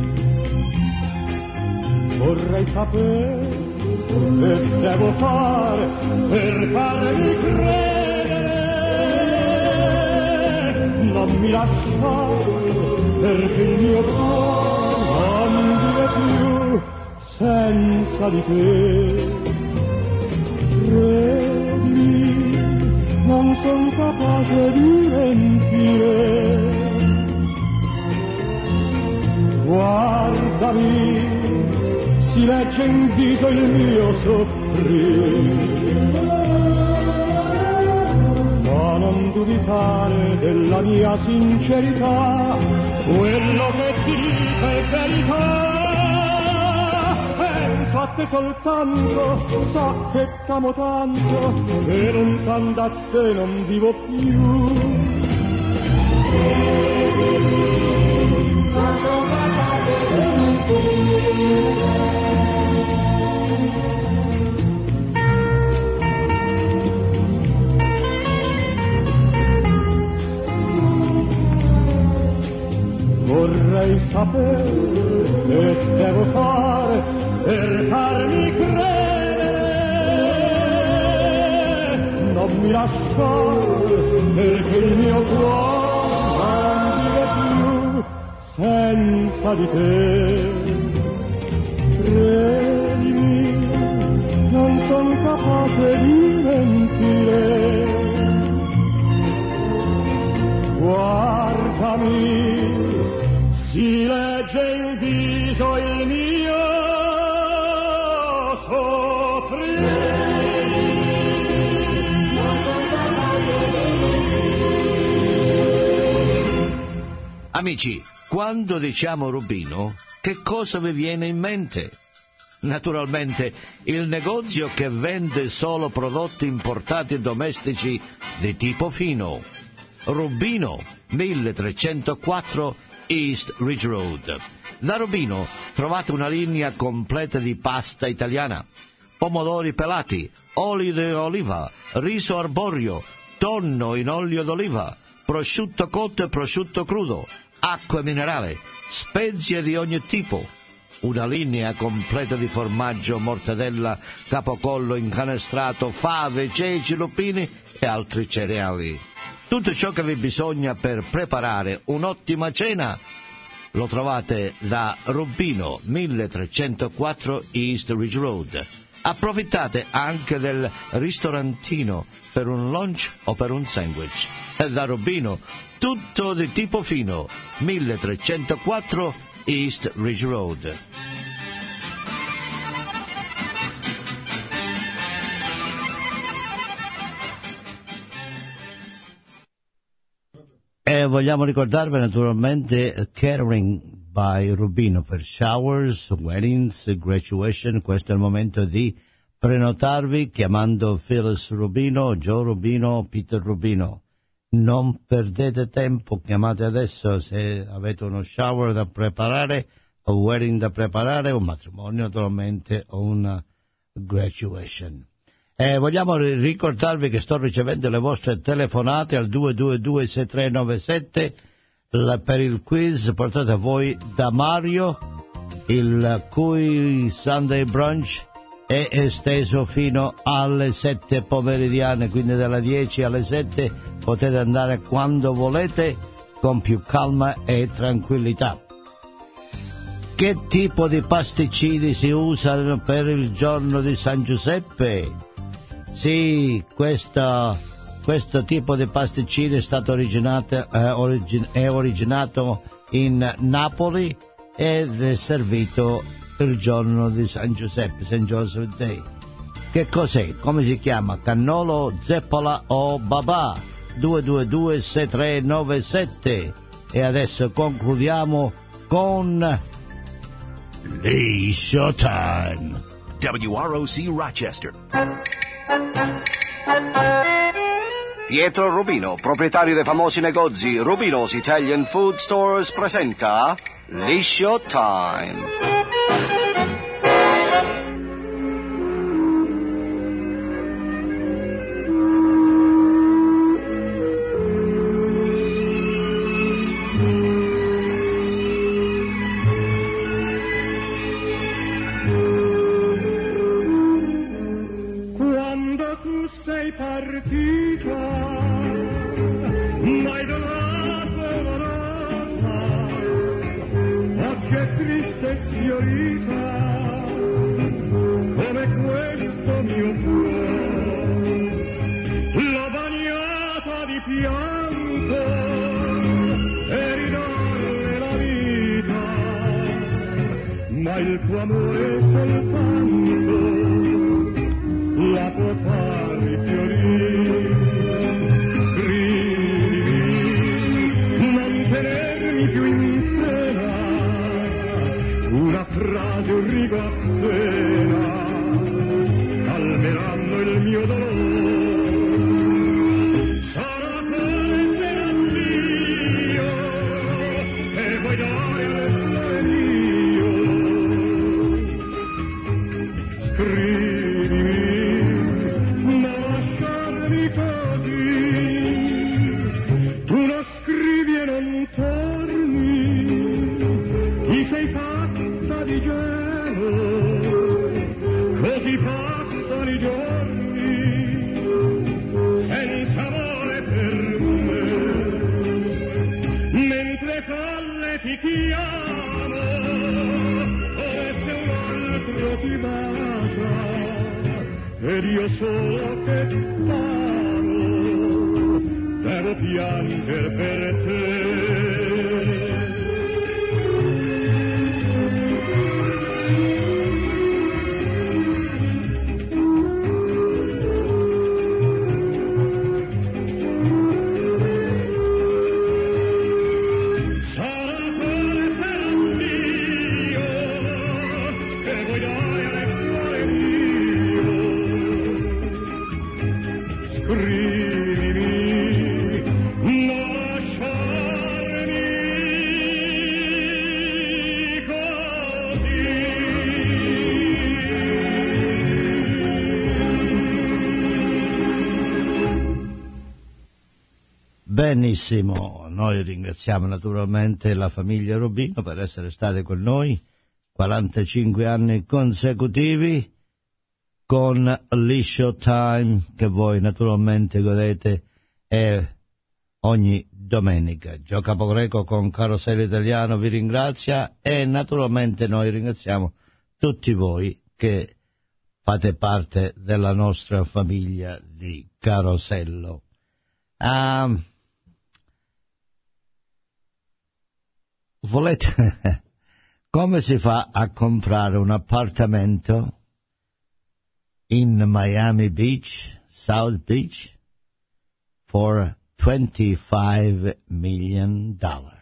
Vorrei sapere che devo fare per farmi credere. Non mi lasciare perché il mio cuore non vive più senza di te. Credimi, non son capace di mentire. Guardami, si legge in viso il mio soffrire. Ma non dubitare della mia sincerità, quello che ti dico è verità. Penso a te soltanto, so che t'amo tanto, e lontano da te non vivo più. Non sono capace di mentire. Vorrei sapere che devo fare per farmi credere. Non mi lasciare perché il mio cuore non vive più senza di te. Credimi, non son capace di mentire. Amici, quando diciamo Rubino, che cosa vi viene in mente? Naturalmente, il negozio che vende solo prodotti importati domestici di tipo fino. Rubino, milletrecentoquattro East Ridge Road. Da Rubino trovate una linea completa di pasta italiana, pomodori pelati, olio di oliva, riso arborio, tonno in olio d'oliva, prosciutto cotto e prosciutto crudo, acqua minerale, spezie di ogni tipo, una linea completa di formaggio, mortadella, capocollo incanestrato, fave, ceci, lupini e altri cereali. Tutto ciò che vi bisogna per preparare un'ottima cena lo trovate da Rubino, milletrecentoquattro East Ridge Road. Approfittate anche del ristorantino per un lunch o per un sandwich. E da Rubino, tutto di tipo fino, milletrecentoquattro East Ridge Road. E vogliamo ricordarvi naturalmente Catering by Rubino per showers, weddings, graduation. Questo è il momento di prenotarvi chiamando Phyllis Rubino, Joe Rubino, Peter Rubino. Non perdete tempo, chiamate adesso se avete uno shower da preparare, un wedding da preparare, un matrimonio naturalmente o una graduation. E vogliamo ricordarvi che sto ricevendo le vostre telefonate al due due due sei tre nove sette la, per il quiz portato a voi da Mario, il cui Sunday brunch è esteso fino alle sette pomeridiane, quindi dalle dieci alle sette potete andare quando volete con più calma e tranquillità. Che tipo di pasticcini si usano per il giorno di San Giuseppe? Sì, questo, questo tipo di pasticcino è stato originato, eh, origin, è originato in Napoli ed è servito il giorno di San Giuseppe, Saint Joseph Day. Che cos'è? Come si chiama? Cannolo, zeppola o babà? due due due sei tre nove sette. E adesso concludiamo con Liscio Time. W R O C Rochester. Pietro Rubino, proprietario dei famosi negozi Rubino's Italian Food Stores, presenta Liscio Time. Partita, mai dolorosa, dolorosa, oggi è triste e sfiorita, come questo mio cuore, l'ho bagnata di pianto e ridorre la vita, ma il tuo amore soltanto la può far rifiorire. Scrivimi, non tenermi più in pena, una frase, un rigo appena, calmeranno il mio dolore. Sarà forse l'addio e vuoi dare al cuore mio. Scrivimi, sei fatta di gelo, così passano i giorni, senza amore per me, mentre folle ti chiamo, come se un altro ti bacia, ed io solo che parlo, devo piangere per te. Benissimo, noi ringraziamo naturalmente la famiglia Rubino per essere state con noi quarantacinque anni consecutivi con l'E-Show Time che voi naturalmente godete e ogni domenica. Gio Capogreco con Carosello Italiano vi ringrazia e naturalmente noi ringraziamo tutti voi che fate parte della nostra famiglia di Carosello. Um, volete come si fa a comprare un appartamento in Miami Beach, South Beach, for twenty-five million dollars?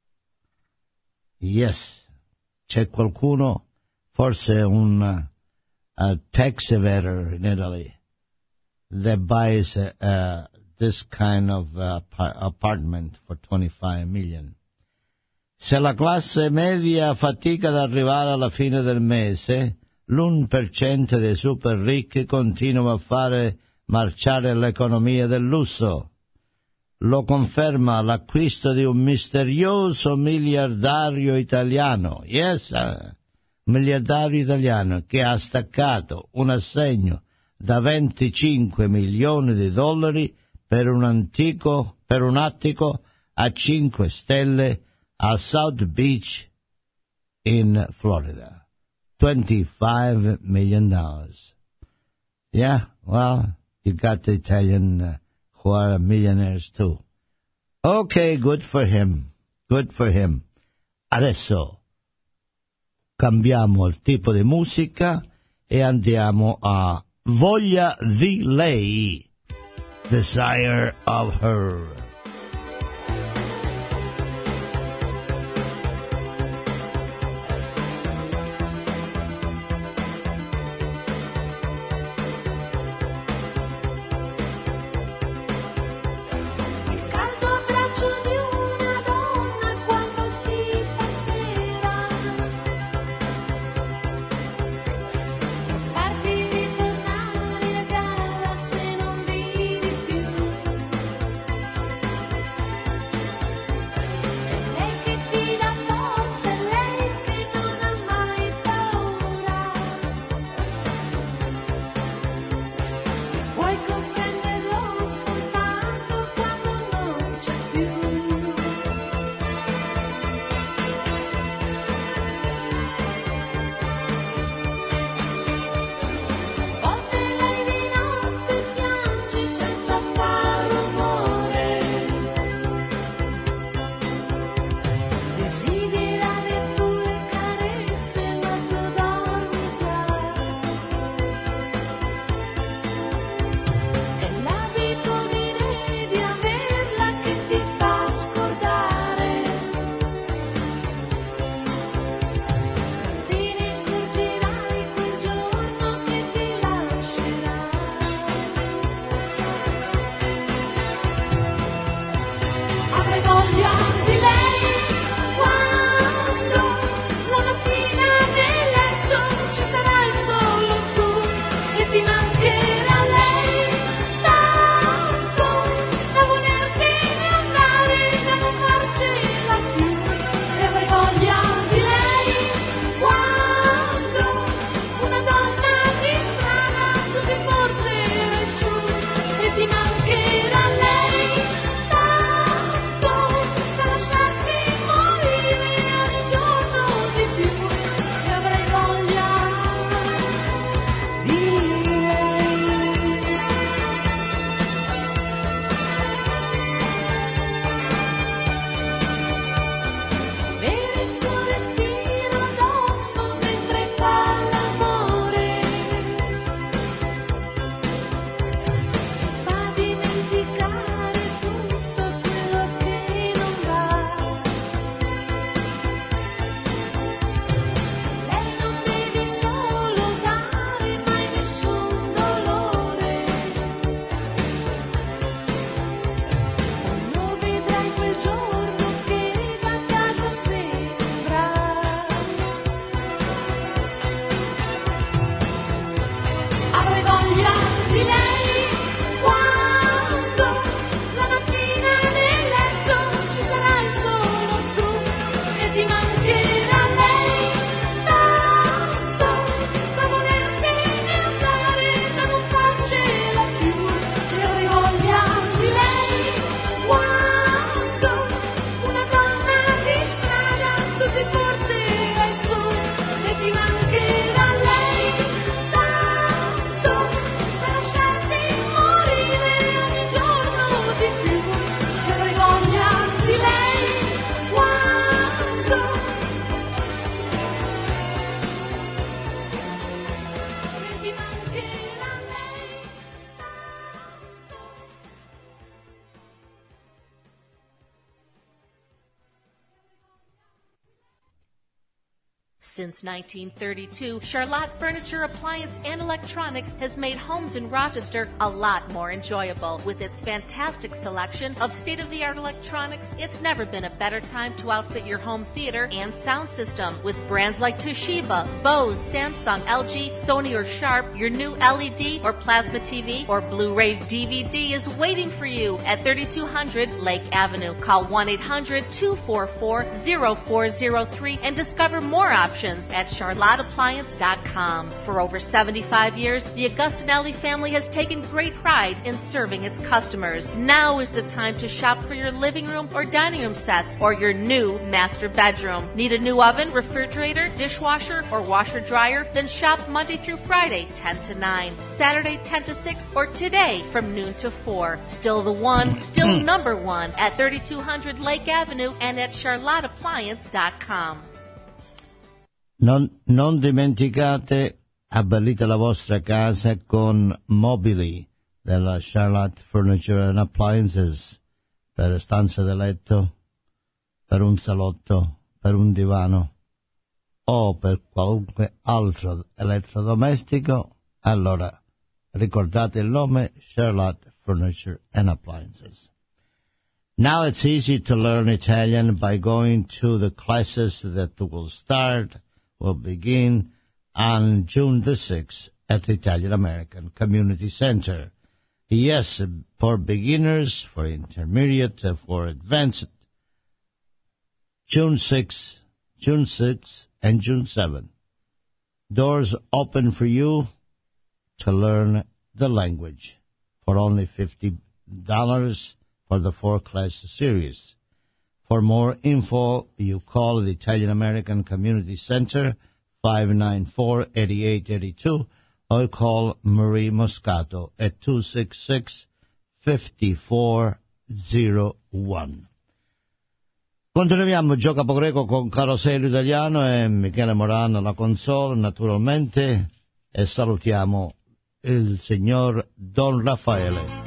Yes, c'è qualcuno, forse un uh, tax evader in Italy that buys uh, this kind of uh, apartment for twenty-five million. Se la classe media fatica ad arrivare alla fine del mese, l'uno per cento dei super ricchi continua a fare marciare l'economia del lusso. Lo conferma l'acquisto di un misterioso miliardario italiano, yes, uh, miliardario italiano che ha staccato un assegno da venticinque milioni di dollari per un antico, per un attico a cinque stelle a South Beach in Florida. twenty-five million dollars. Yeah, well, you got the Italian uh, who are millionaires too. Okay, good for him. Good for him. Adesso cambiamo il tipo di musica e andiamo a Voglia di lei, Desire of Her. Farti ritornare a casa se non vivi più. Since nineteen thirty-two, Charlotte Furniture, Appliance, and Electronics has made homes in Rochester a lot more enjoyable. With its fantastic selection of state-of-the-art electronics, it's never been a better time to outfit your home theater and sound system. With brands like Toshiba, Bose, Samsung, L G, Sony, or Sharp, your new L E D or plasma T V or Blu-ray D V D is waiting for you at thirty-two hundred Lake Avenue. Call one eight hundred two four four zero four zero three and discover more options at charlotte appliance dot com. For over seventy-five years, the Augustinelli family has taken great pride in serving its customers. Now is the time to shop for your living room or dining room sets or your new master bedroom. Need a new oven, refrigerator, dishwasher, or washer dryer? Then shop Monday through Friday, ten to nine, Saturday, ten to six, or today from noon to four. Still the one, still number one at thirty-two hundred Lake Avenue and at charlotte appliance dot com. Non, non dimenticate, abbellite la vostra casa con mobili della Charlotte Furniture and Appliances per stanze da letto, per un salotto, per un divano o per qualunque altro elettrodomestico. Allora ricordate il nome Charlotte Furniture and Appliances. Now it's easy to learn Italian by going to the classes that will start, will begin on June the sixth at the Italian American Community Center. Yes, for beginners, for intermediate, for advanced, June sixth, June sixth, and June seventh. Doors open for you to learn the language for only fifty dollars for the four-class series. For more info, you call the Italian American Community Center, five nine four, eight eight eight two, or call Marie Moscato at two six six, five four zero one. Continuiamo il gioco a Greco con Carosello Italiano e Michele Morano alla console, naturalmente, e salutiamo il signor Don Raffaele.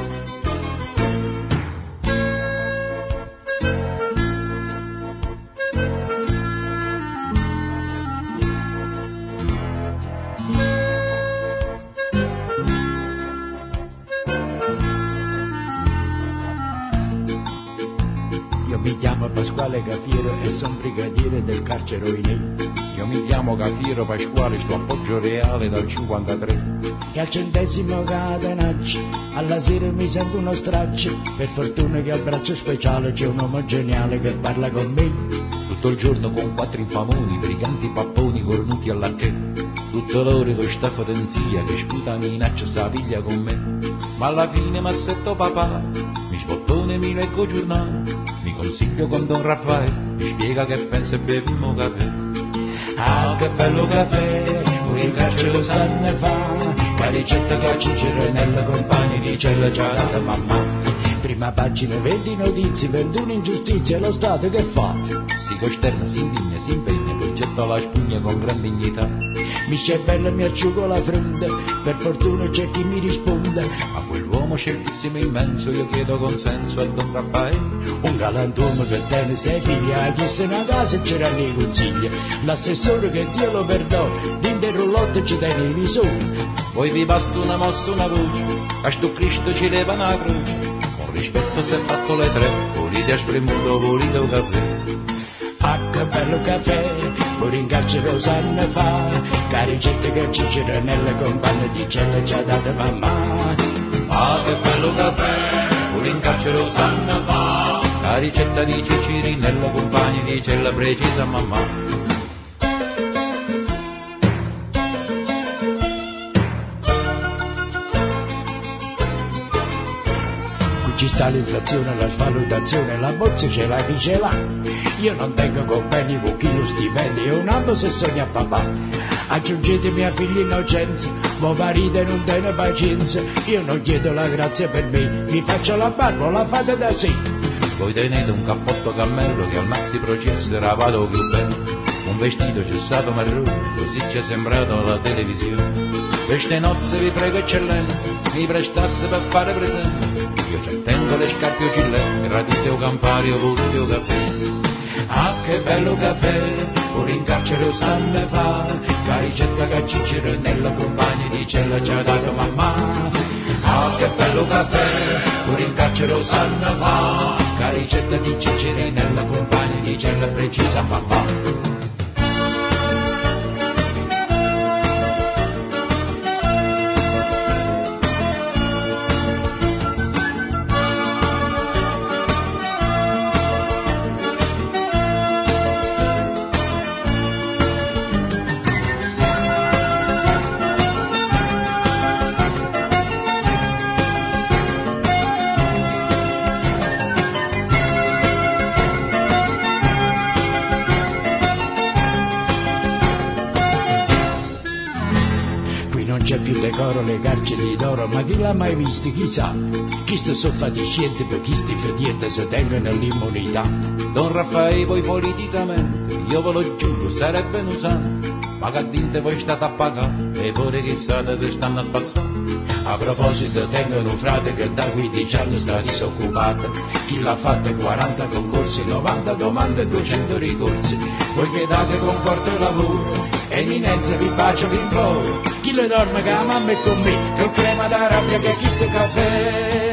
Mi chiamo Pasquale Cafiero e son brigadiere del carcere Oinè. Io mi chiamo Cafiero Pasquale, sto a Poggio Reale dal cinquantatré. E al centesimo catenaccio, alla sera mi sento uno straccio. Per fortuna che al braccio speciale c'è un uomo geniale che parla con me. Tutto il giorno con quattro infamoni, briganti papponi cornuti alla che. Tutto l'ore do staffo d'enzia che sputa minaccia sa figlia con me. Ma alla fine m'assetto papà, mi sbottone mi leggo giornale. Mi consiglio con Don Raffaele, mi spiega che pensa e beviamo caffè. Ah, che bello caffè, pure in carcere lo sanno fa. Che ricetta che a Ciceronella compagni di cella c'ha data mamma. Prima pagina vedi notizie per un'ingiustizia, lo Stato che fa? Si costerna, si indigna, si impegna, poi getta la spugna con gran dignità. Mi c'è bella, mi asciugo la fronte, per fortuna c'è chi mi risponde. A quell'uomo certissimo immenso io chiedo consenso a Don Raffaele. Un galantuomo che tiene sei figli, ha chiesto una casa e c'era nei consigli. L'assessore che Dio lo perdona, dinte roulotte ci tiene i visori. Poi vi basta una mossa, una voce, a sto Cristo ci leva una croce. Con rispetto si è fatto le tre, volete a spremuto, volete un caffè. Ah, che bello caffè, pure in carcere lo sanno fa. Che ricetta che Ciceronella compagna di cella ci ha dato mamma. Ah, che bello caffè, pure in carcere lo sanno fa. Che ricetta di Ciceronella compagna di cella precisa mamma. Ci sta l'inflazione, la svalutazione, la borsa ce l'ha chi ce l'ha. Io non tengo convegni con chi lo stipendio, un anno se sogna papà. Aggiungete mia figlia innocenza, mo marito non tiene pazienza. Io non chiedo la grazia per me, mi faccio la barba, la fate da sé. Voi tenete un cappotto cammello che al maxi processo era vado più bello. Un vestito cessato marrone, così ci è sembrato alla televisione. Queste nozze vi prego eccellenza, mi prestasse per fare presenza. Io ci attendo le scarpe o gilet, gratite o campari o volete o caffè. Ah, che bello caffè, pure in carcere lo sanno fa, la ricetta che Cicero nella compagna di cella ci ha dato mamma. Ah, che bello caffè, pure in carcere lo sanno fa, la ricetta di Cicero nella compagna di cella precisa mamma. Decoro le carceri d'oro, ma chi l'ha mai visto, chissà? Chi sta soffatiscenti per chi sti fediente se tengono l'immunità. Don Raffaele, voi politicamente, io ve lo giuro, sarebbe usante, ma che dite voi state a pagare, e pure chissà se stanno a spassare. A proposito, tengono un frate che da quindici anni sta disoccupato, chi l'ha fatto quaranta concorsi, novanta domande e duecento ricorsi. Voi che date conforto e lavoro, eminenza vi bacio, vi imploro, chi le dorme che la mamma è con me, che crema da rabbia che chi se caffè.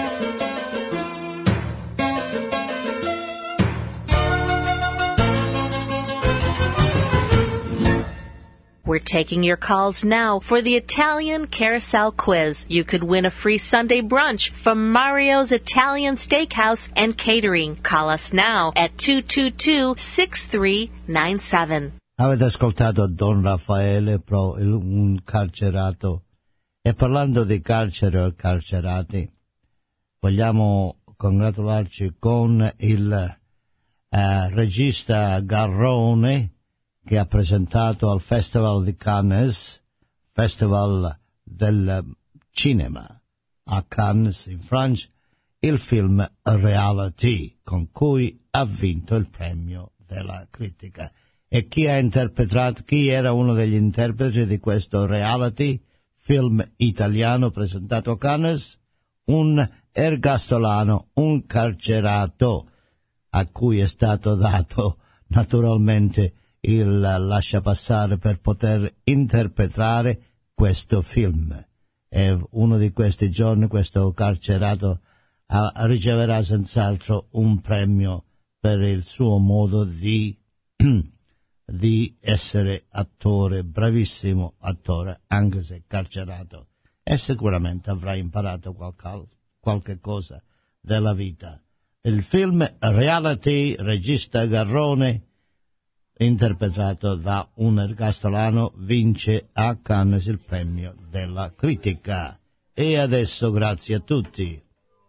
We're taking your calls now for the Italian Carousel Quiz. You could win a free Sunday brunch from Mario's Italian Steakhouse and Catering. Call us now at two two two, six three nine seven. Avete ascoltato Don Raffaele, pro, un carcerato. E parlando di carcere o carcerati, vogliamo congratularci con il eh, regista Garrone, che ha presentato al Festival di Cannes, Festival del Cinema a Cannes in Francia, il film Reality, con cui ha vinto il premio della critica. E chi ha interpretato, chi era uno degli interpreti di questo Reality, film italiano presentato a Cannes? Un ergastolano, un carcerato, a cui è stato dato naturalmente il lasciapassare per poter interpretare questo film. E uno di questi giorni questo carcerato a, riceverà senz'altro un premio per il suo modo di, di essere attore, bravissimo attore, anche se carcerato. E sicuramente avrà imparato qualche, qualche cosa della vita. Il film Reality, regista Garrone, interpretato da un ergastolano, vince a Cannes il premio della critica. E adesso grazie a tutti.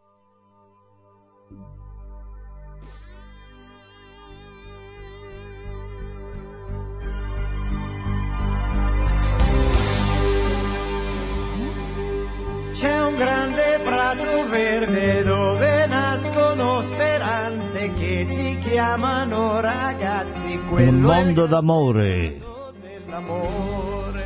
C'è un grande prato verde dove nascono speranze che si chiamano ragazzi. Un mondo d'amore. Dell'amore.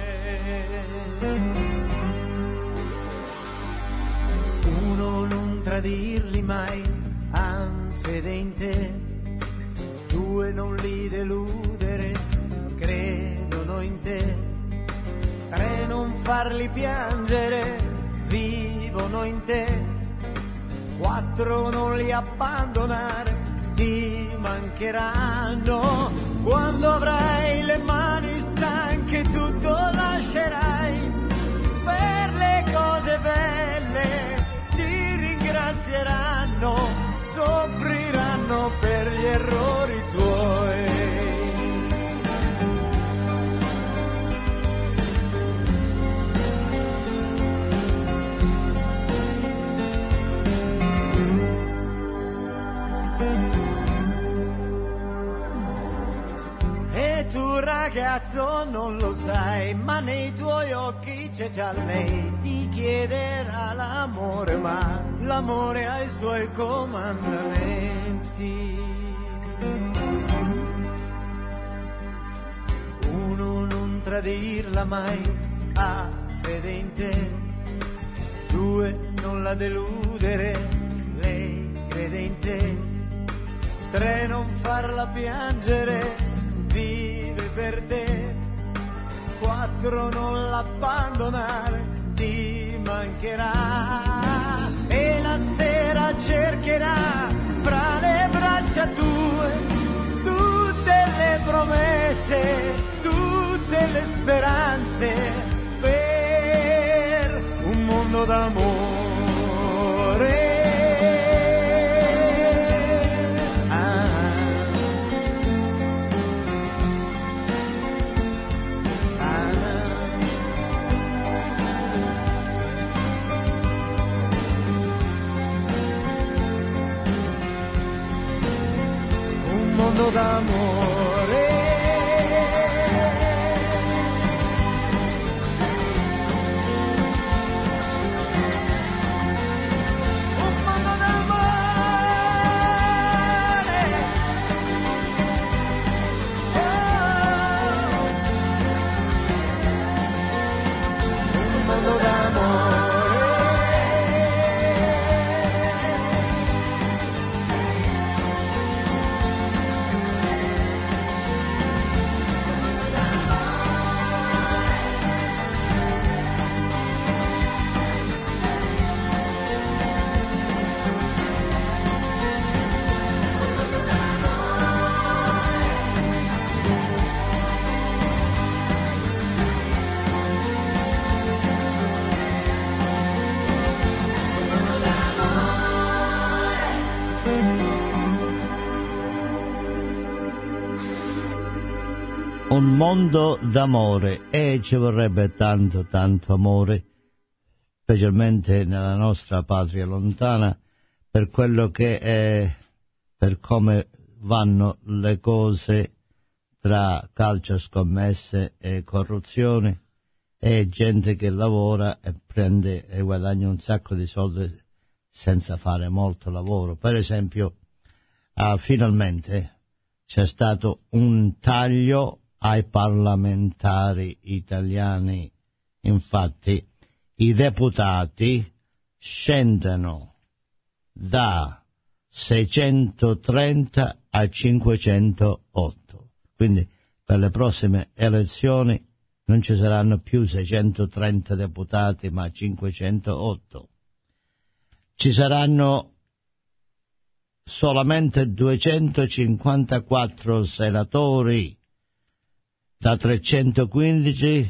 Uno, non tradirli mai, anfedente. Due, non li deludere, credono in te. Tre, non farli piangere, vivono in te. Quattro, non li abbandonare, ti mancheranno. Quando avrai le mani stanche tutto lascerai. Per le cose belle ti ringrazieranno, soffriranno per gli errori tuoi. Tu ragazzo non lo sai, ma nei tuoi occhi c'è già lei. Ti chiederà l'amore, ma l'amore ha i suoi comandamenti. Uno, non tradirla mai, ha fede in te. Due, non la deludere, lei crede in te. tre non farla piangere, vive per te, quattro non l'abbandonare, ti mancherà, e la sera cercherà fra le braccia tue tutte le promesse, tutte le speranze per un mondo d'amore. Mondo d'amore. Un mondo d'amore. Oh. Un mondo d'amore. Un mondo d'amore, e ci vorrebbe tanto, tanto amore, specialmente nella nostra patria lontana, per quello che è, per come vanno le cose tra calcio, scommesse e corruzione, e gente che lavora e prende e guadagna un sacco di soldi senza fare molto lavoro. Per esempio, ah, finalmente c'è stato un taglio ai parlamentari italiani. Infatti i deputati scendono da seicentotrenta a cinquecentootto, quindi per le prossime elezioni non ci saranno più seicentotrenta deputati ma cinquecentootto. Ci saranno solamente duecentocinquantaquattro senatori. Da trecentoquindici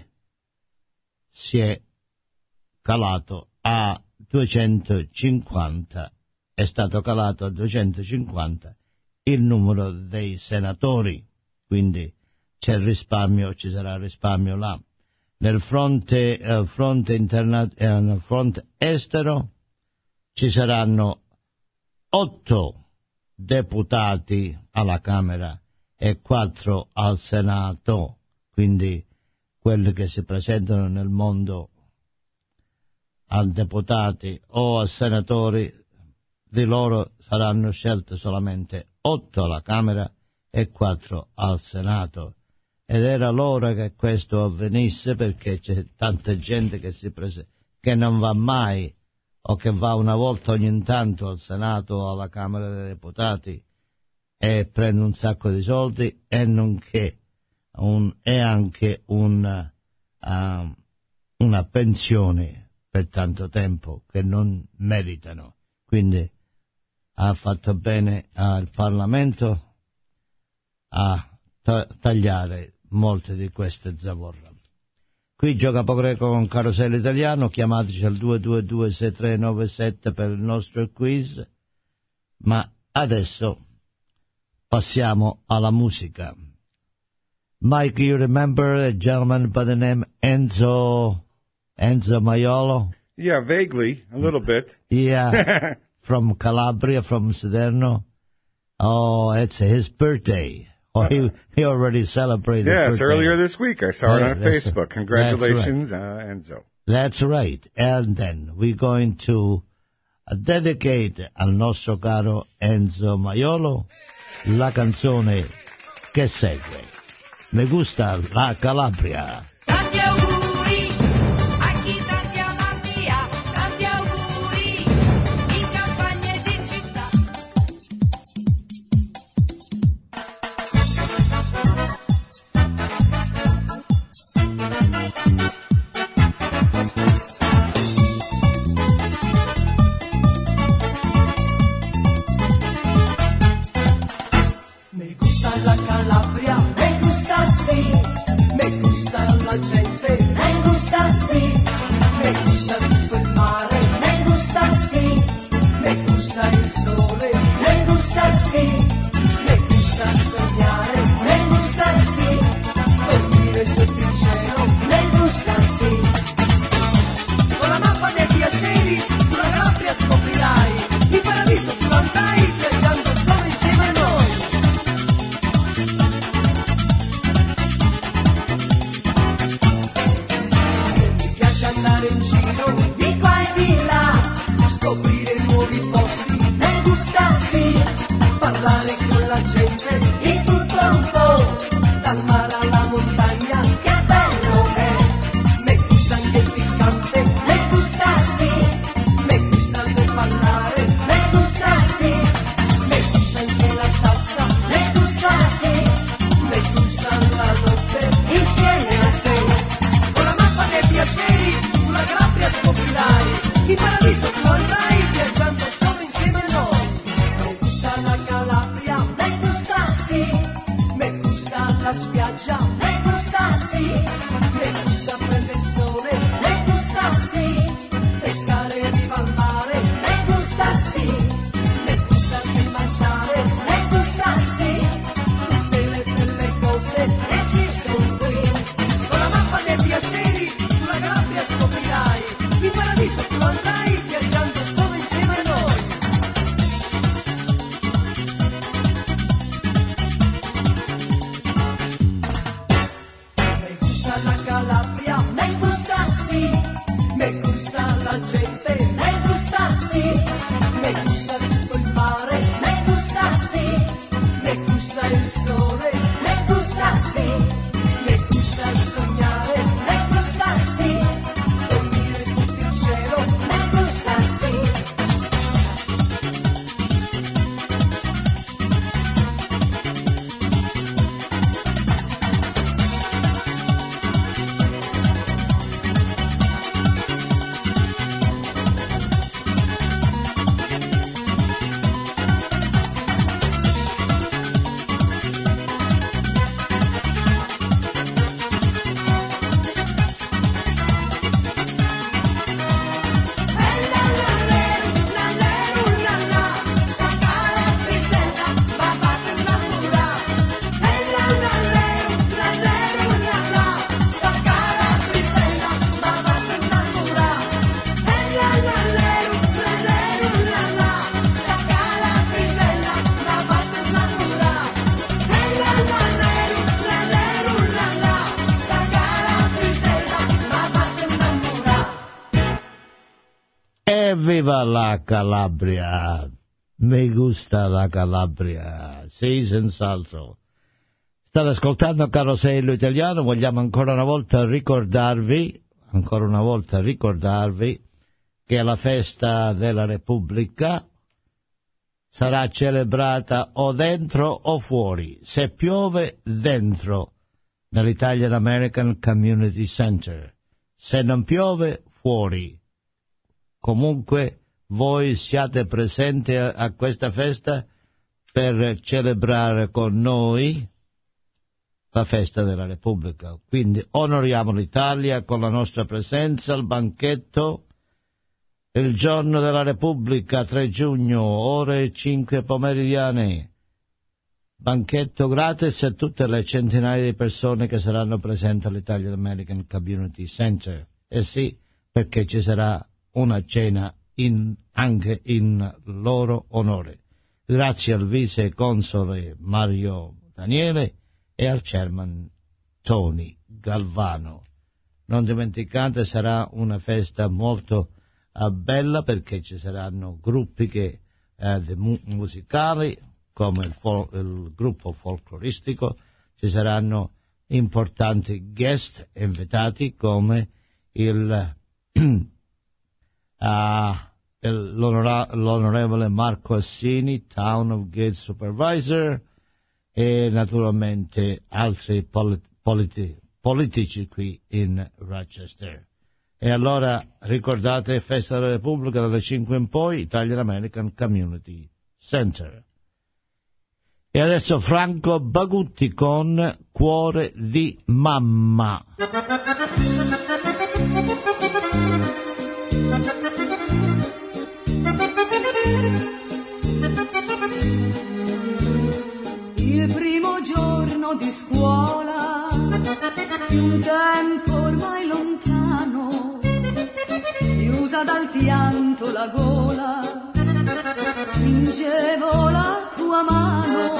si è calato a duecentocinquanta, è stato calato a duecentocinquanta il numero dei senatori, quindi c'è risparmio, ci sarà risparmio là. Nel fronte, eh, fronte, interna- eh, nel fronte estero ci saranno otto deputati alla Camera e quattro al Senato, quindi quelli che si presentano nel mondo a deputati o a senatori, di loro saranno scelte solamente otto alla Camera e quattro al Senato. Ed era l'ora che questo avvenisse, perché c'è tanta gente che si prese, che non va mai o che va una volta ogni tanto al Senato o alla Camera dei Deputati e prende un sacco di soldi e nonché un, e anche un, uh, una pensione per tanto tempo che non meritano. Quindi ha fatto bene al Parlamento a t- tagliare molte di queste zavorre. Qui Gioca Poco Greco con Carosello Italiano, chiamateci al due due due sei tre nove sette per il nostro quiz, ma adesso passiamo alla musica. Mike, you remember a gentleman by the name Enzo, Enzo Maiolo? Yeah, vaguely, a little bit. Yeah, from Calabria, from Salerno. Oh, it's his birthday. Oh, he, he already celebrated Yes, birthday. earlier this week. I saw Yeah, it on that's- Facebook. Congratulations, that's right. uh, Enzo. That's right. And then we're going to uh, dedicate al nostro caro Enzo Maiolo la canzone che segue. Me gusta la Calabria. Tanti auguri a chi tanti ama via, tanti auguri in campagna ed in città. andare in giro di qua e di là, scoprire nuovi posti, me gusta sì, parlare con la gente di tutto un po', dal mare alla montagna, che bello è, me gusta anche il piccante, me gusta sì, me gusta anche parlare, me gusta sì, me gusta anche la salsa, me gusta sì, me gusta la notte insieme a te, con la mappa dei piaceri, sulla Calabria scoprirai, in paradiso tu andrai, viaggiando solo insieme a noi. Me gusta la Calabria, me gusta sì, me gusta la spiaggia, me gusta sì, me gusta prendere il sole, me gusta sì, pescare e riva al mare, me gusta sì, me gusta anche mangiare, me gusta sì, tutte le belle cose che ci sono qui. Con la mappa dei piaceri, sulla Calabria scoprirai, in paradiso tu andrai, viaggiando solo insieme a noi. Me gusta la Calabria, me gusta sì, me gusta la gente, me gusta sì, me gusta tutto il mare, me gusta sì, me gusta il sole, me gusta sì, me gusta sognare, me gusta sì, dormire sotto il cielo, me gusta sì. Viva la Calabria! Mi gusta la Calabria, sì, senz'altro. State ascoltando Carosello Italiano, vogliamo ancora una volta ricordarvi, ancora una volta ricordarvi che la festa della Repubblica sarà celebrata o dentro o fuori, se piove dentro, nell'Italian American Community Center, se non piove fuori. Comunque voi siate presenti a, a questa festa per celebrare con noi la festa della Repubblica. Quindi onoriamo l'Italia con la nostra presenza al banchetto il giorno della Repubblica, tre giugno, ore cinque pomeridiane. Banchetto gratis a tutte le centinaia di persone che saranno presenti all'Italian American Community Center. E sì, perché ci sarà una cena in, anche in loro onore. Grazie al vice console Mario Daniele e al chairman Tony Galvano. Non dimenticate, sarà una festa molto uh, bella, perché ci saranno gruppi che, uh, de mu- musicali come il, fol- il gruppo folcloristico, ci saranno importanti guest invitati come il Uh, l'onora- l'onorevole Marco Assini, Town of Gate Supervisor, e naturalmente altri polit- politi- politici qui in Rochester. E allora ricordate, Festa della Repubblica dalle cinque in poi, Italian American Community Center. E adesso Franco Bagutti con Cuore di Mamma. Il primo giorno di scuola, di un tempo ormai lontano, chiusa dal pianto la gola, stringevo la tua mano.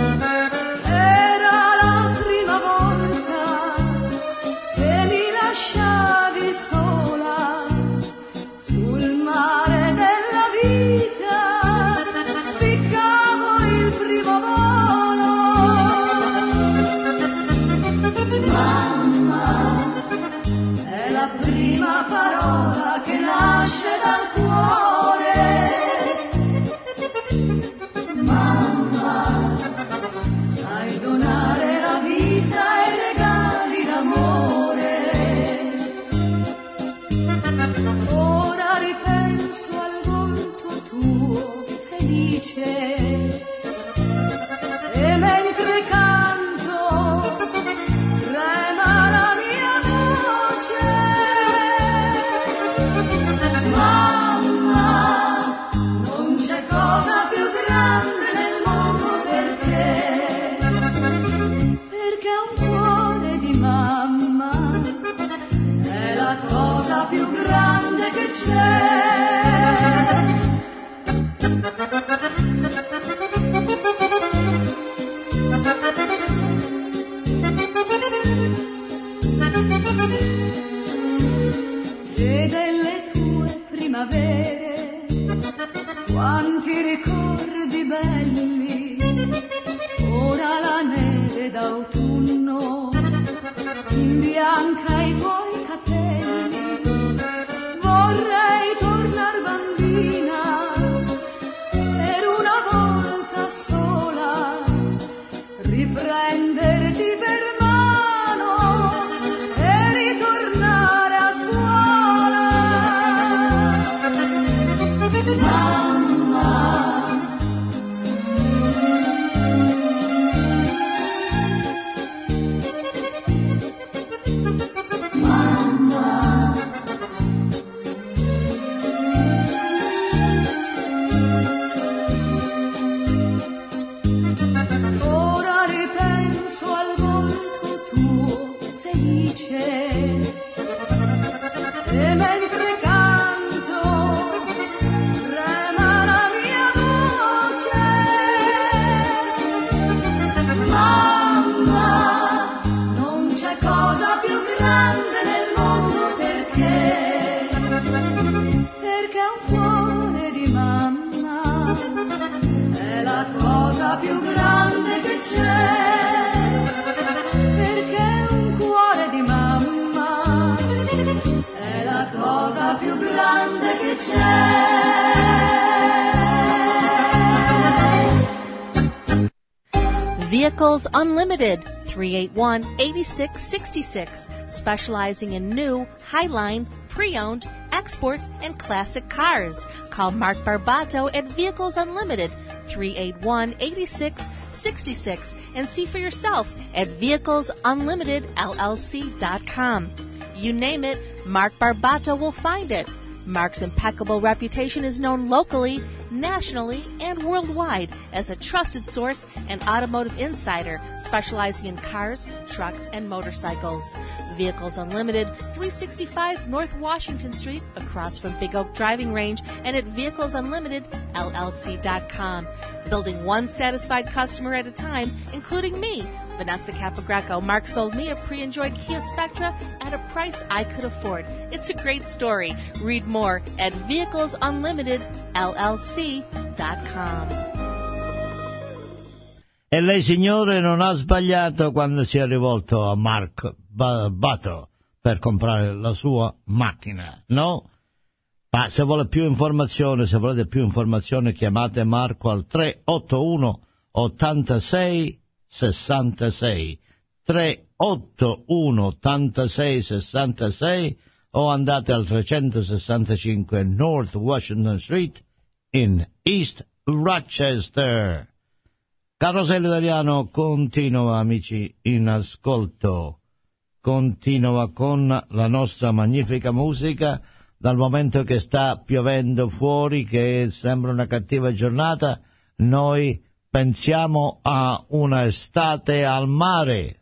Era la prima volta che mi lasciavi sola, prima parola che nasce dal cuore. Mamma, sai donare la vita e regali d'amore. Ora ripenso al volto tuo felice e mentre canto trema la mia voce. Mamma, non c'è cosa più grande nel mondo per te, perché un cuore di mamma è la cosa più grande che c'è. E delle tue primavere quanti ricordi belli, ora la neve d'autunno imbianca i tuoi capelli. Vorrei tornar bambina per una volta sola, riprenderti per mano e ritornare a scuola. Mamma, mamma, ora ripenso al volto tuo felice e mentre canto trema la mia voce. Mamma, non c'è cosa più grande nel mondo perché, perché un cuore di mamma è la cosa più grande che c'è, perché un cuore di mamma è la cosa più grande che c'è. Vehicles Unlimited, three eight one, eight six six six, specializing in new, Highline, pre-owned, exports, and classic cars. Call Mark Barbato at Vehicles Unlimited, three eight one, eight six six six, and see for yourself at vehicles unlimited l l c dot com. You name it, Mark Barbato will find it. Mark's impeccable reputation is known locally, nationally, and worldwide as a trusted source and automotive insider specializing in cars, trucks, and motorcycles. Vehicles Unlimited, three sixty-five North Washington Street, across from Big Oak Driving Range, and at vehicles unlimited l l c dot com. Building one satisfied customer at a time, including me, Vanessa Capogreco. Mark sold me a pre-enjoyed Kia Spectra at a price I could afford. It's a great story. Read more at vehicles unlimited l l c dot com. E lei, signore, non ha sbagliato quando si è rivolto a Mark Barbato per comprare la sua macchina, no? Ma se vuole più informazione, se volete più informazione, chiamate Marco al tre otto uno ottantasei sessantasei, tre otto uno ottantasei sessantasei, o andate al trecentosessantacinque North Washington Street in East Rochester. Carosello Italiano continua, amici in ascolto, continua con la nostra magnifica musica, dal momento che sta piovendo fuori, che sembra una cattiva giornata, noi pensiamo a una estate al mare.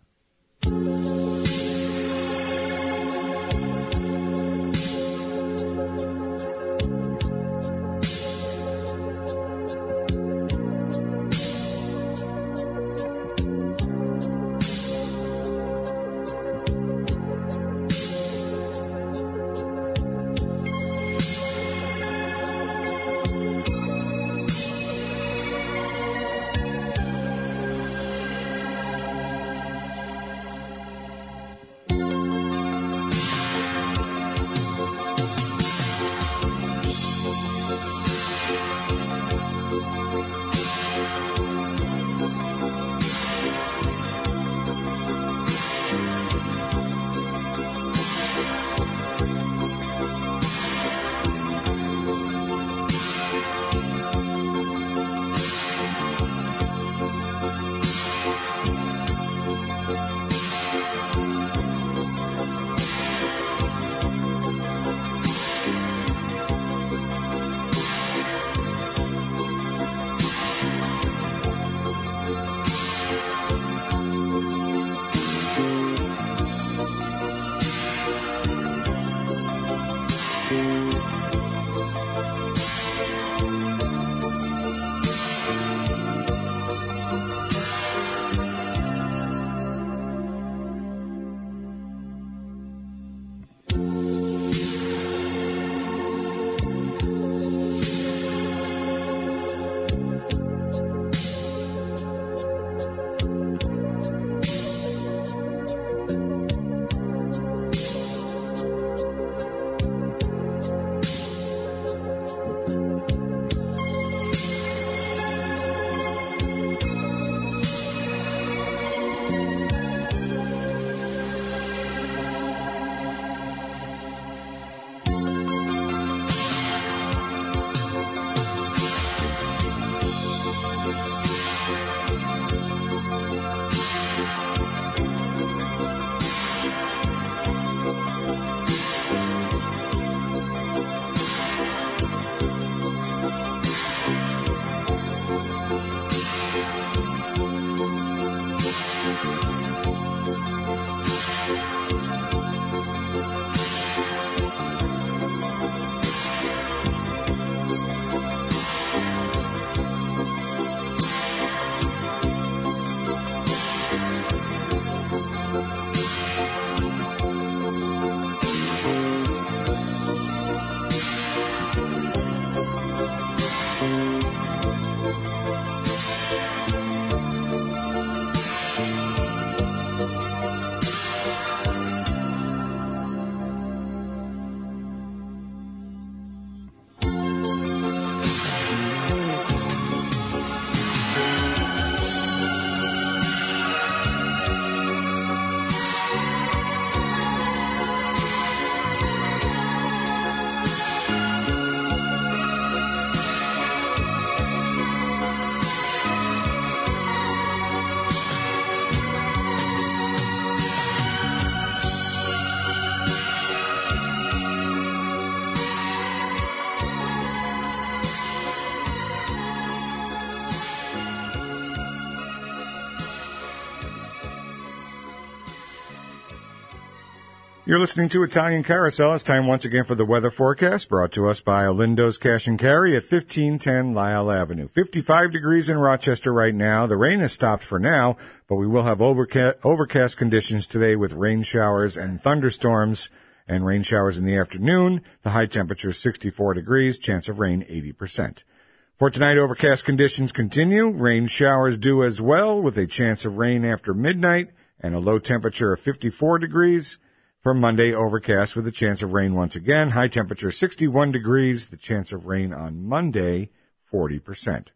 You're listening to Italian Carousel. It's time once again for the weather forecast, brought to us by Olindo's Cash and Carry at fifteen ten Lyle Avenue. fifty-five degrees in Rochester right now. The rain has stopped for now, but we will have overcast, overcast conditions today with rain showers and thunderstorms and rain showers in the afternoon. The high temperature is sixty-four degrees, chance of rain eighty percent. For tonight, overcast conditions continue. Rain showers do as well, with a chance of rain after midnight and a low temperature of fifty-four degrees. For Monday, overcast with a chance of rain once again. High temperature sixty-one degrees. The chance of rain on Monday, forty percent.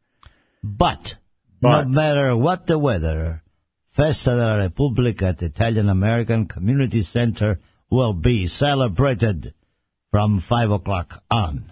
But, But no matter what the weather, Festa della Repubblica at the Italian American Community Center will be celebrated from five o'clock on.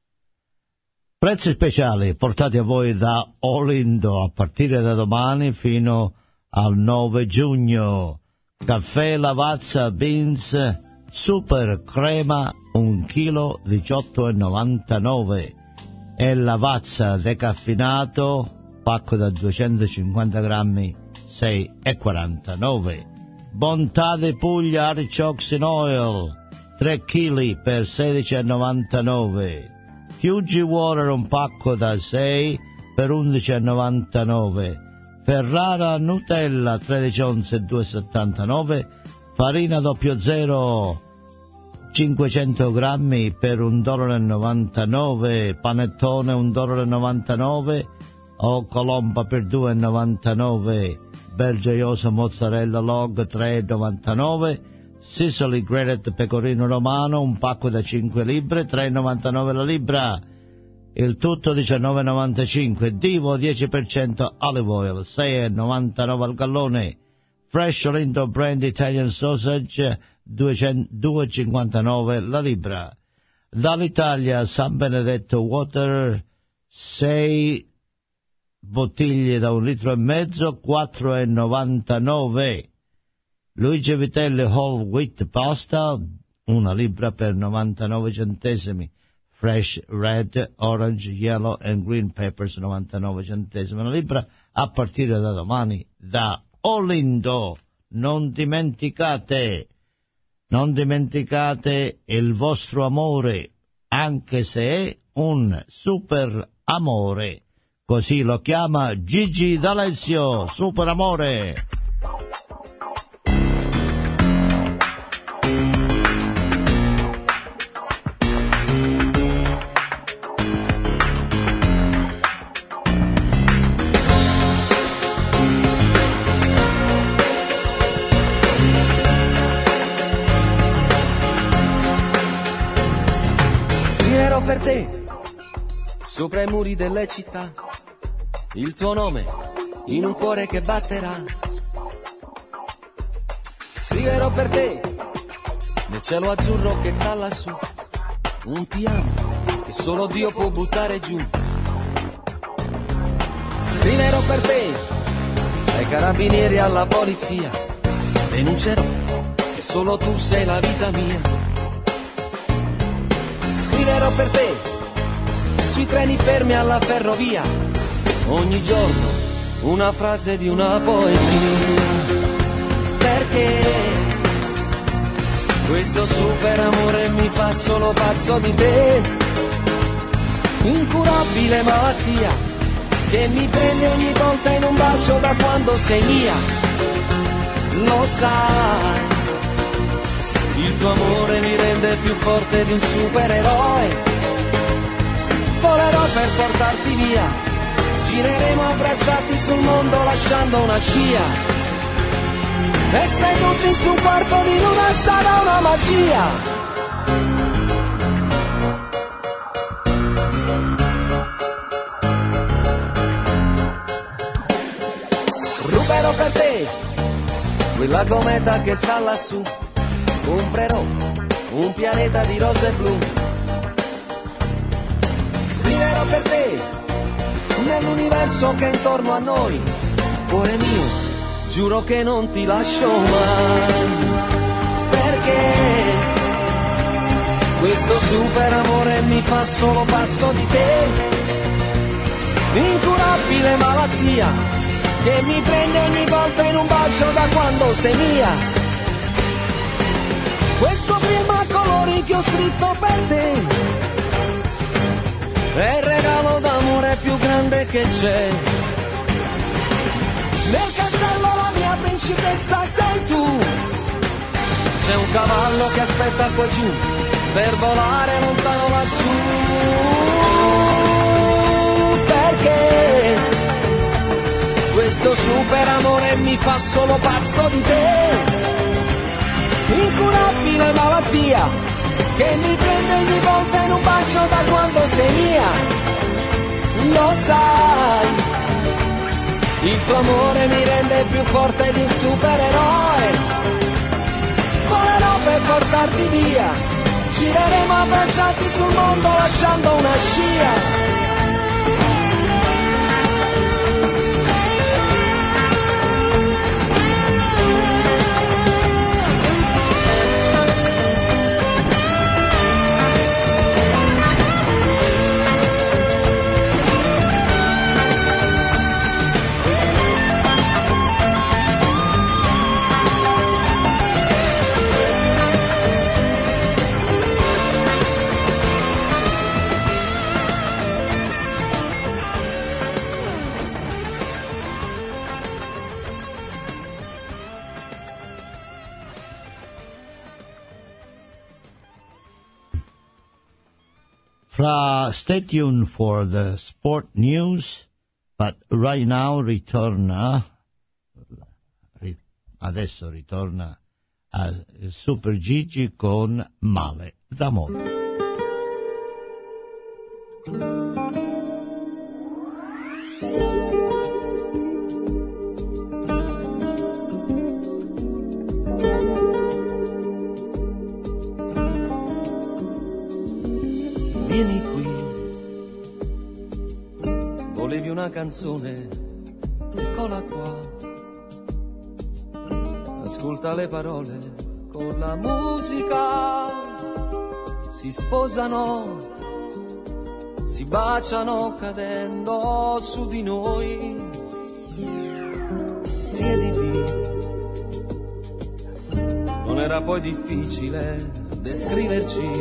Prezzi speciali portati a voi da Olindo a partire da domani fino al nove giugno. Caffè Lavazza Beans Super Crema un chilo diciotto e novantanove e Lavazza decaffeinato pacco da duecentocinquanta grammi sei e quarantanove. Bontà di Puglia Artichokes in Oil tre chili per sedici e novantanove. Fuji Water un pacco da sei per undici e novantanove. Ferrara Nutella tredici onze due e settantanove, farina doppio zero cinquecento grammi per un dollaro e novantanove, panettone un dollaro e novantanove o colomba per due e novantanove, belgioiosa mozzarella log tre e novantanove, Sicily grated pecorino romano un pacco da cinque libbre tre e novantanove la libra. Il tutto diciannove e novantacinque, Divo dieci per cento olive oil sei e novantanove al gallone, Fresh Olindo Brand Italian Sausage due e cinquantanove la libra. Dall'Italia San Benedetto Water sei bottiglie da un litro e mezzo quattro e novantanove. Luigi Vitelli Whole Wheat Pasta una libra per novantanove centesimi. Fresh Red, Orange, Yellow and Green Peppers novantanove centesimi una libra a partire da domani da Olindo. Non dimenticate, Non dimenticate il vostro amore, anche se è un super amore. Così lo chiama Gigi D'Alessio, super amore. Per te, sopra i muri delle città, il tuo nome in un cuore che batterà. Scriverò per te, nel cielo azzurro che sta lassù, un piano che solo Dio può buttare giù. Scriverò per te, ai carabinieri e alla polizia, denuncerò che solo tu sei la vita mia. Scriverò per te, sui treni fermi alla ferrovia, ogni giorno una frase di una poesia. Perché questo super amore mi fa solo pazzo di te, incurabile malattia che mi prende ogni volta in un bacio da quando sei mia. Lo sai, il tuo amore mi rende più forte di un supereroe. Volerò per portarti via, gireremo abbracciati sul mondo lasciando una scia. E seduti su un quarto di luna sarà una magia. Ruberò per te quella cometa che sta lassù, comprerò un pianeta di rose blu. Scriverò per te nell'universo che è intorno a noi. Cuore mio, giuro che non ti lascio mai. Perché questo super amore mi fa solo pazzo di te, incurabile malattia che mi prende ogni volta in un bacio da quando sei mia. Questo film a colori che ho scritto per te è il regalo d'amore più grande che c'è. Nel castello la mia principessa sei tu, c'è un cavallo che aspetta qua giù per volare lontano lassù. Perché questo super amore mi fa solo pazzo di te, incurabile malattia che mi prende ogni volta in un bacio da quando sei mia. Lo sai, il tuo amore mi rende più forte di un supereroe. Volerò per portarti via, gireremo abbracciati sul mondo lasciando una scia. Fra, stay tuned for the sport news, but right now ritorna, adesso ritorna a Super Gigi con Male d'amore. Vieni qui, volevi una canzone, eccola qua. Ascolta le parole, con la musica si sposano, si baciano cadendo su di noi. Siediti, non non era poi difficile descriverci.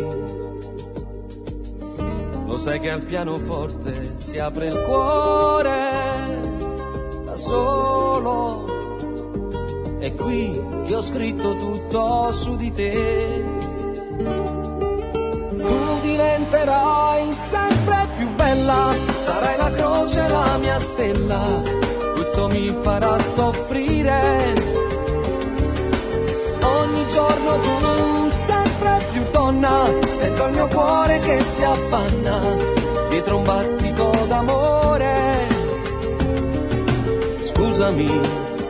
Lo sai che al pianoforte si apre il cuore da solo. È qui che ho scritto tutto su di te. Tu diventerai sempre più bella, sarai la croce, la mia stella. Questo mi farà soffrire. Ogni giorno tu sempre più donna, sento il mio cuore che si affanna dietro un battito d'amore. Scusami,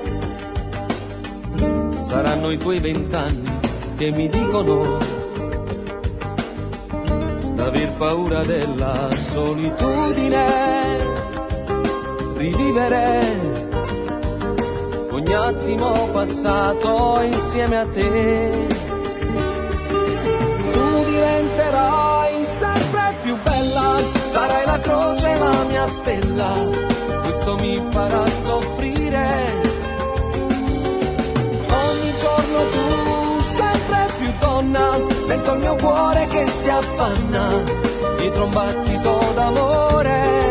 saranno i tuoi vent'anni che mi dicono d'aver paura della solitudine, rivivere ogni attimo passato insieme a te. Tu diventerai sempre più bella, sarai la croce, la mia stella. Questo mi farà soffrire. Ogni giorno tu sempre più donna, sento il mio cuore che si affanna dietro un battito d'amore.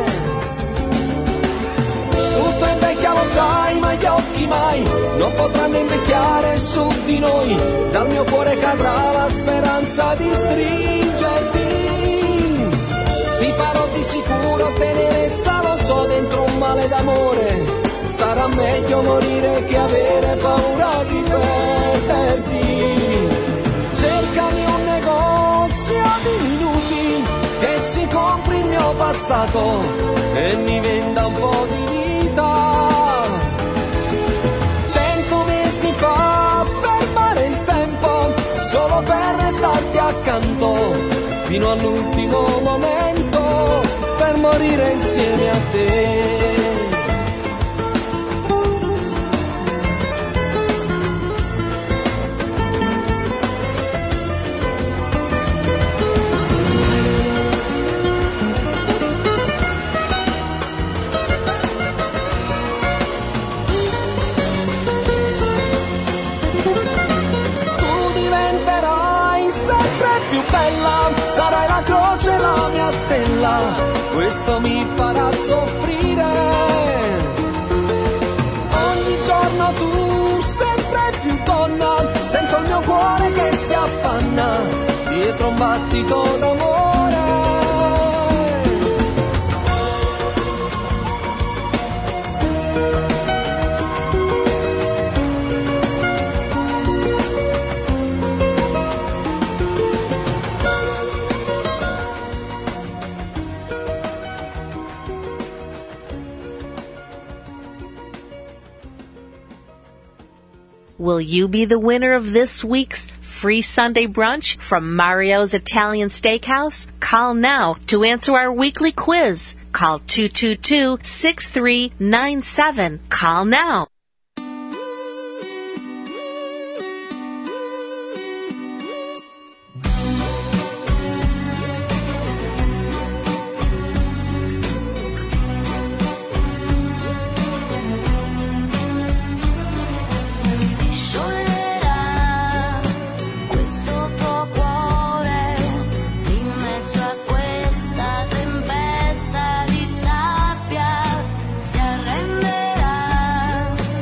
Tutto invecchia lo sai, ma gli occhi mai non potranno invecchiare su di noi. Dal mio cuore cadrà la speranza di stringerti. Ti farò di sicuro tenerezza, lo so, dentro un male d'amore. Sarà meglio morire che avere paura di perderti. Cercami un negozio di minuti che si compri il mio passato e mi venda un po' di vita. Cento mesi fa fermare il tempo solo per restarti accanto fino all'ultimo momento, per morire insieme a te. Sarai la croce, la mia stella, questo mi farà soffrire. Ogni giorno tu sempre più donna, sento il mio cuore che si affanna dietro un battito d'amore. Will you be the winner of this week's free Sunday brunch from Mario's Italian Steakhouse? Call now to answer our weekly quiz. Call two two two, six three nine seven. Call now. Tempesta di sabbia si arrenderà.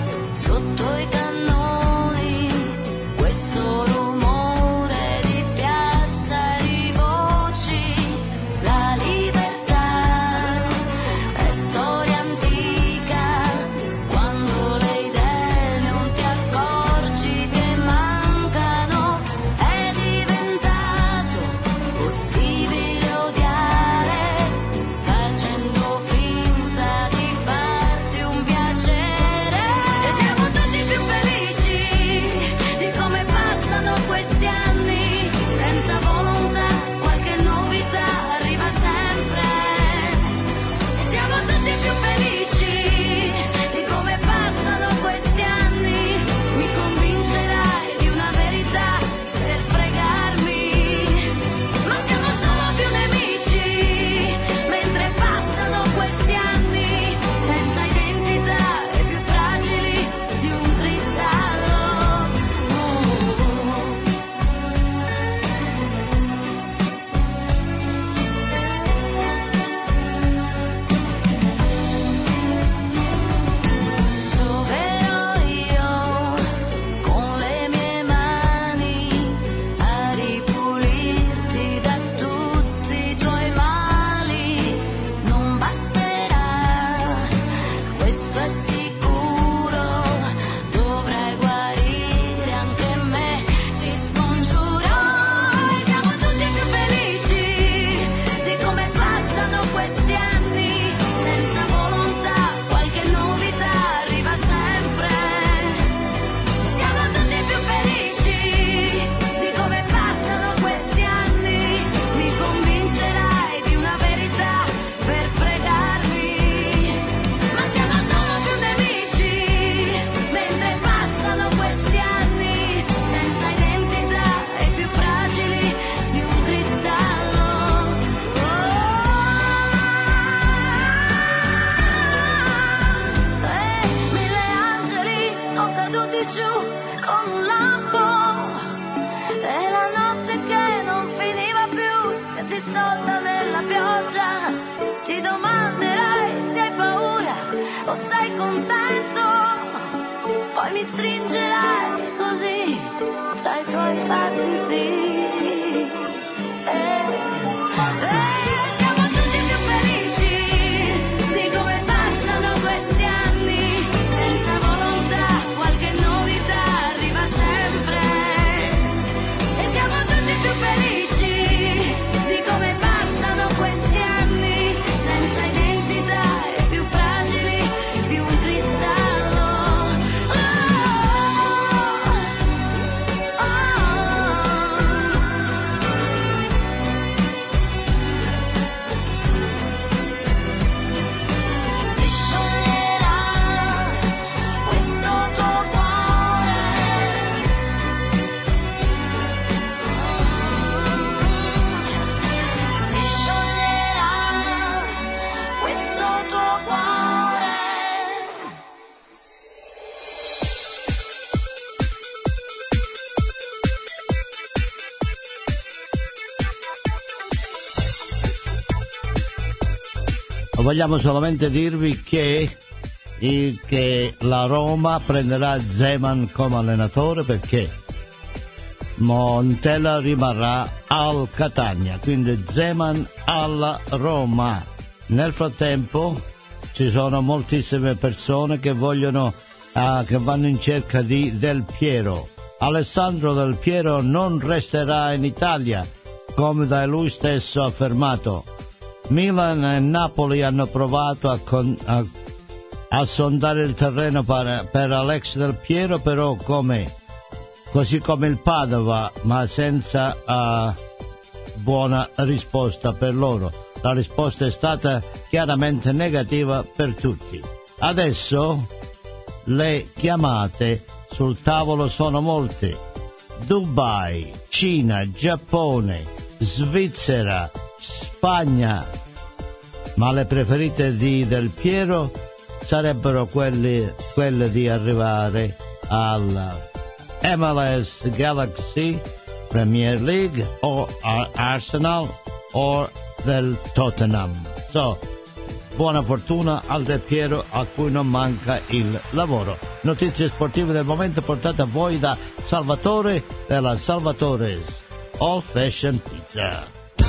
vogliamo solamente dirvi che, che la Roma prenderà Zeman come allenatore perché Montella rimarrà al Catania, quindi Zeman alla Roma. Nel frattempo ci sono moltissime persone che vogliono uh, che vanno in cerca di Del Piero. Alessandro Del Piero non resterà in Italia, come da lui stesso affermato. Milan e Napoli hanno provato a, con, a, a sondare il terreno per, per Alex Del Piero, però come, così come il Padova, ma senza uh, buona risposta per loro. La risposta è stata chiaramente negativa per tutti. Adesso le chiamate sul tavolo sono molte. Dubai, Cina, Giappone, Svizzera, Spagna, ma le preferite di Del Piero sarebbero quelle, quelle di arrivare alla M L S Galaxy, Premier League o Arsenal o del Tottenham. So, buona fortuna al Del Piero a cui non manca il lavoro. Notizie sportive del momento portate a voi da Salvatore della Salvatore's Old Fashion Pizza.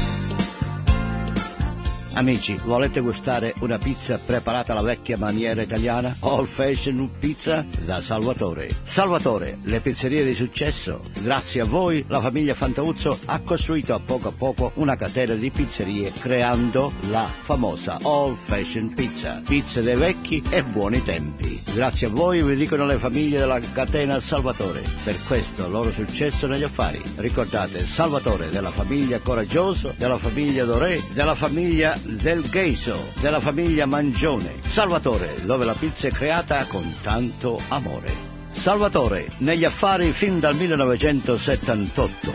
Amici, volete gustare una pizza preparata alla vecchia maniera italiana? Old Fashion Pizza da Salvatore. Salvatore, le pizzerie di successo. Grazie a voi la famiglia Fantauzzo ha costruito a poco a poco una catena di pizzerie creando la famosa Old Fashion Pizza. Pizze dei vecchi e buoni tempi. Grazie a voi vi dicono le famiglie della catena Salvatore. Per questo loro successo negli affari. Ricordate Salvatore della famiglia Coraggioso, della famiglia Doré, della famiglia Del Geiso, della famiglia Mangione. Salvatore, dove la pizza è creata con tanto amore. Salvatore, negli affari fin dal millenovecentosettantotto.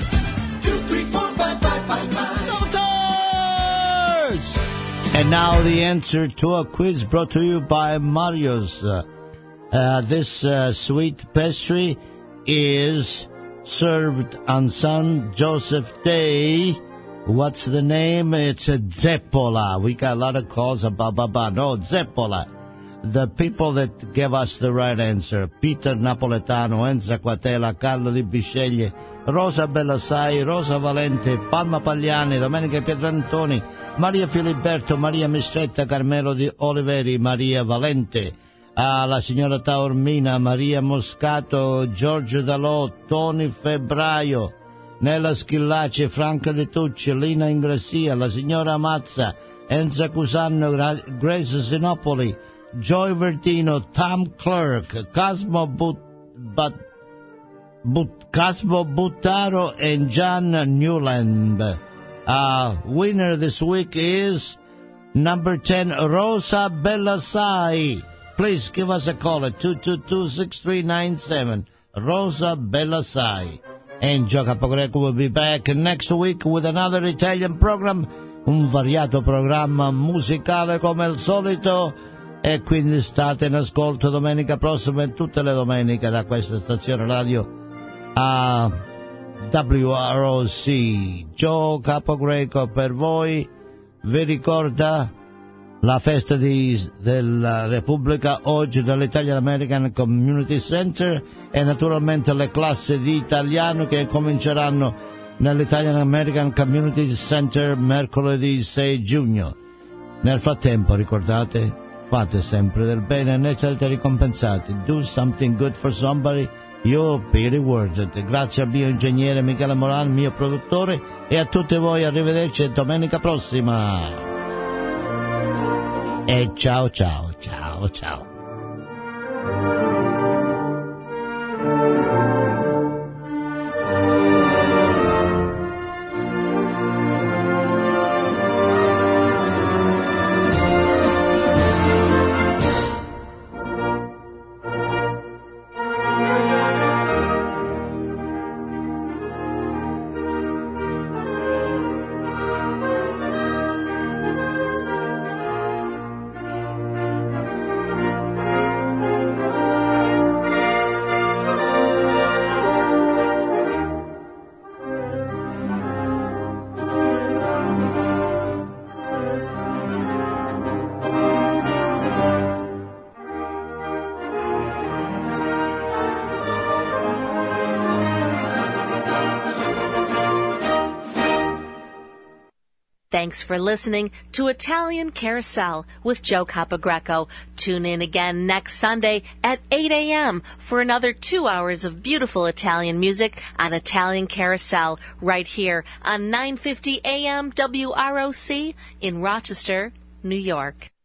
And now the answer to a quiz brought to you by Mario's. Uh, this uh, sweet pastry is served on Saint Joseph Day. What's the name? It's a Zeppola. We got a lot of calls about Baba. No, Zeppola. The people that gave us the right answer: Peter Napoletano, Enza Quatela, Carlo Di Bisceglie, Rosa Bellassai, Rosa Valente, Palma Pagliani, Domenica Pietrantoni, Maria Filiberto, Maria Mistretta, Carmelo Di Oliveri, Maria Valente, ah, la signora Taormina, Maria Moscato, Giorgio Dalò, Toni Febbraio, Nella Schillaci, Franca De Tucci, Lina Ingressia, la signora Mazza, Enza Cusanno, Grace Sinopoli, Joy Vertino, Tom Clerk, Cosmo But, But, But, Cosmo Buttaro, and John Newland. Uh, winner this week is number ten, Rosa Bellassai. Please give us a call at two two two, six three nine seven. Rosa Bellassai. And Joe Capogreco will be back next week with another Italian program, un variato programma musicale come al solito, e quindi state in ascolto domenica prossima e tutte le domeniche da questa stazione radio a W R O C. Joe Capogreco per voi vi ricorda la festa di, della Repubblica oggi dall'Italian American Community Center e naturalmente le classi di italiano che cominceranno nell'Italian American Community Center mercoledì sei giugno. Nel frattempo ricordate, fate sempre del bene e ne sarete ricompensati. Do something good for somebody, you'll be rewarded. Grazie al mio ingegnere Michele Moran, mio produttore, e a tutti voi arrivederci domenica prossima. E ciao ciao ciao ciao. Thanks for listening to Italian Carousel with Joe Capogreco. Tune in again next Sunday at eight a.m. for another two hours of beautiful Italian music on Italian Carousel right here on nine fifty A M W R O C in Rochester, New York.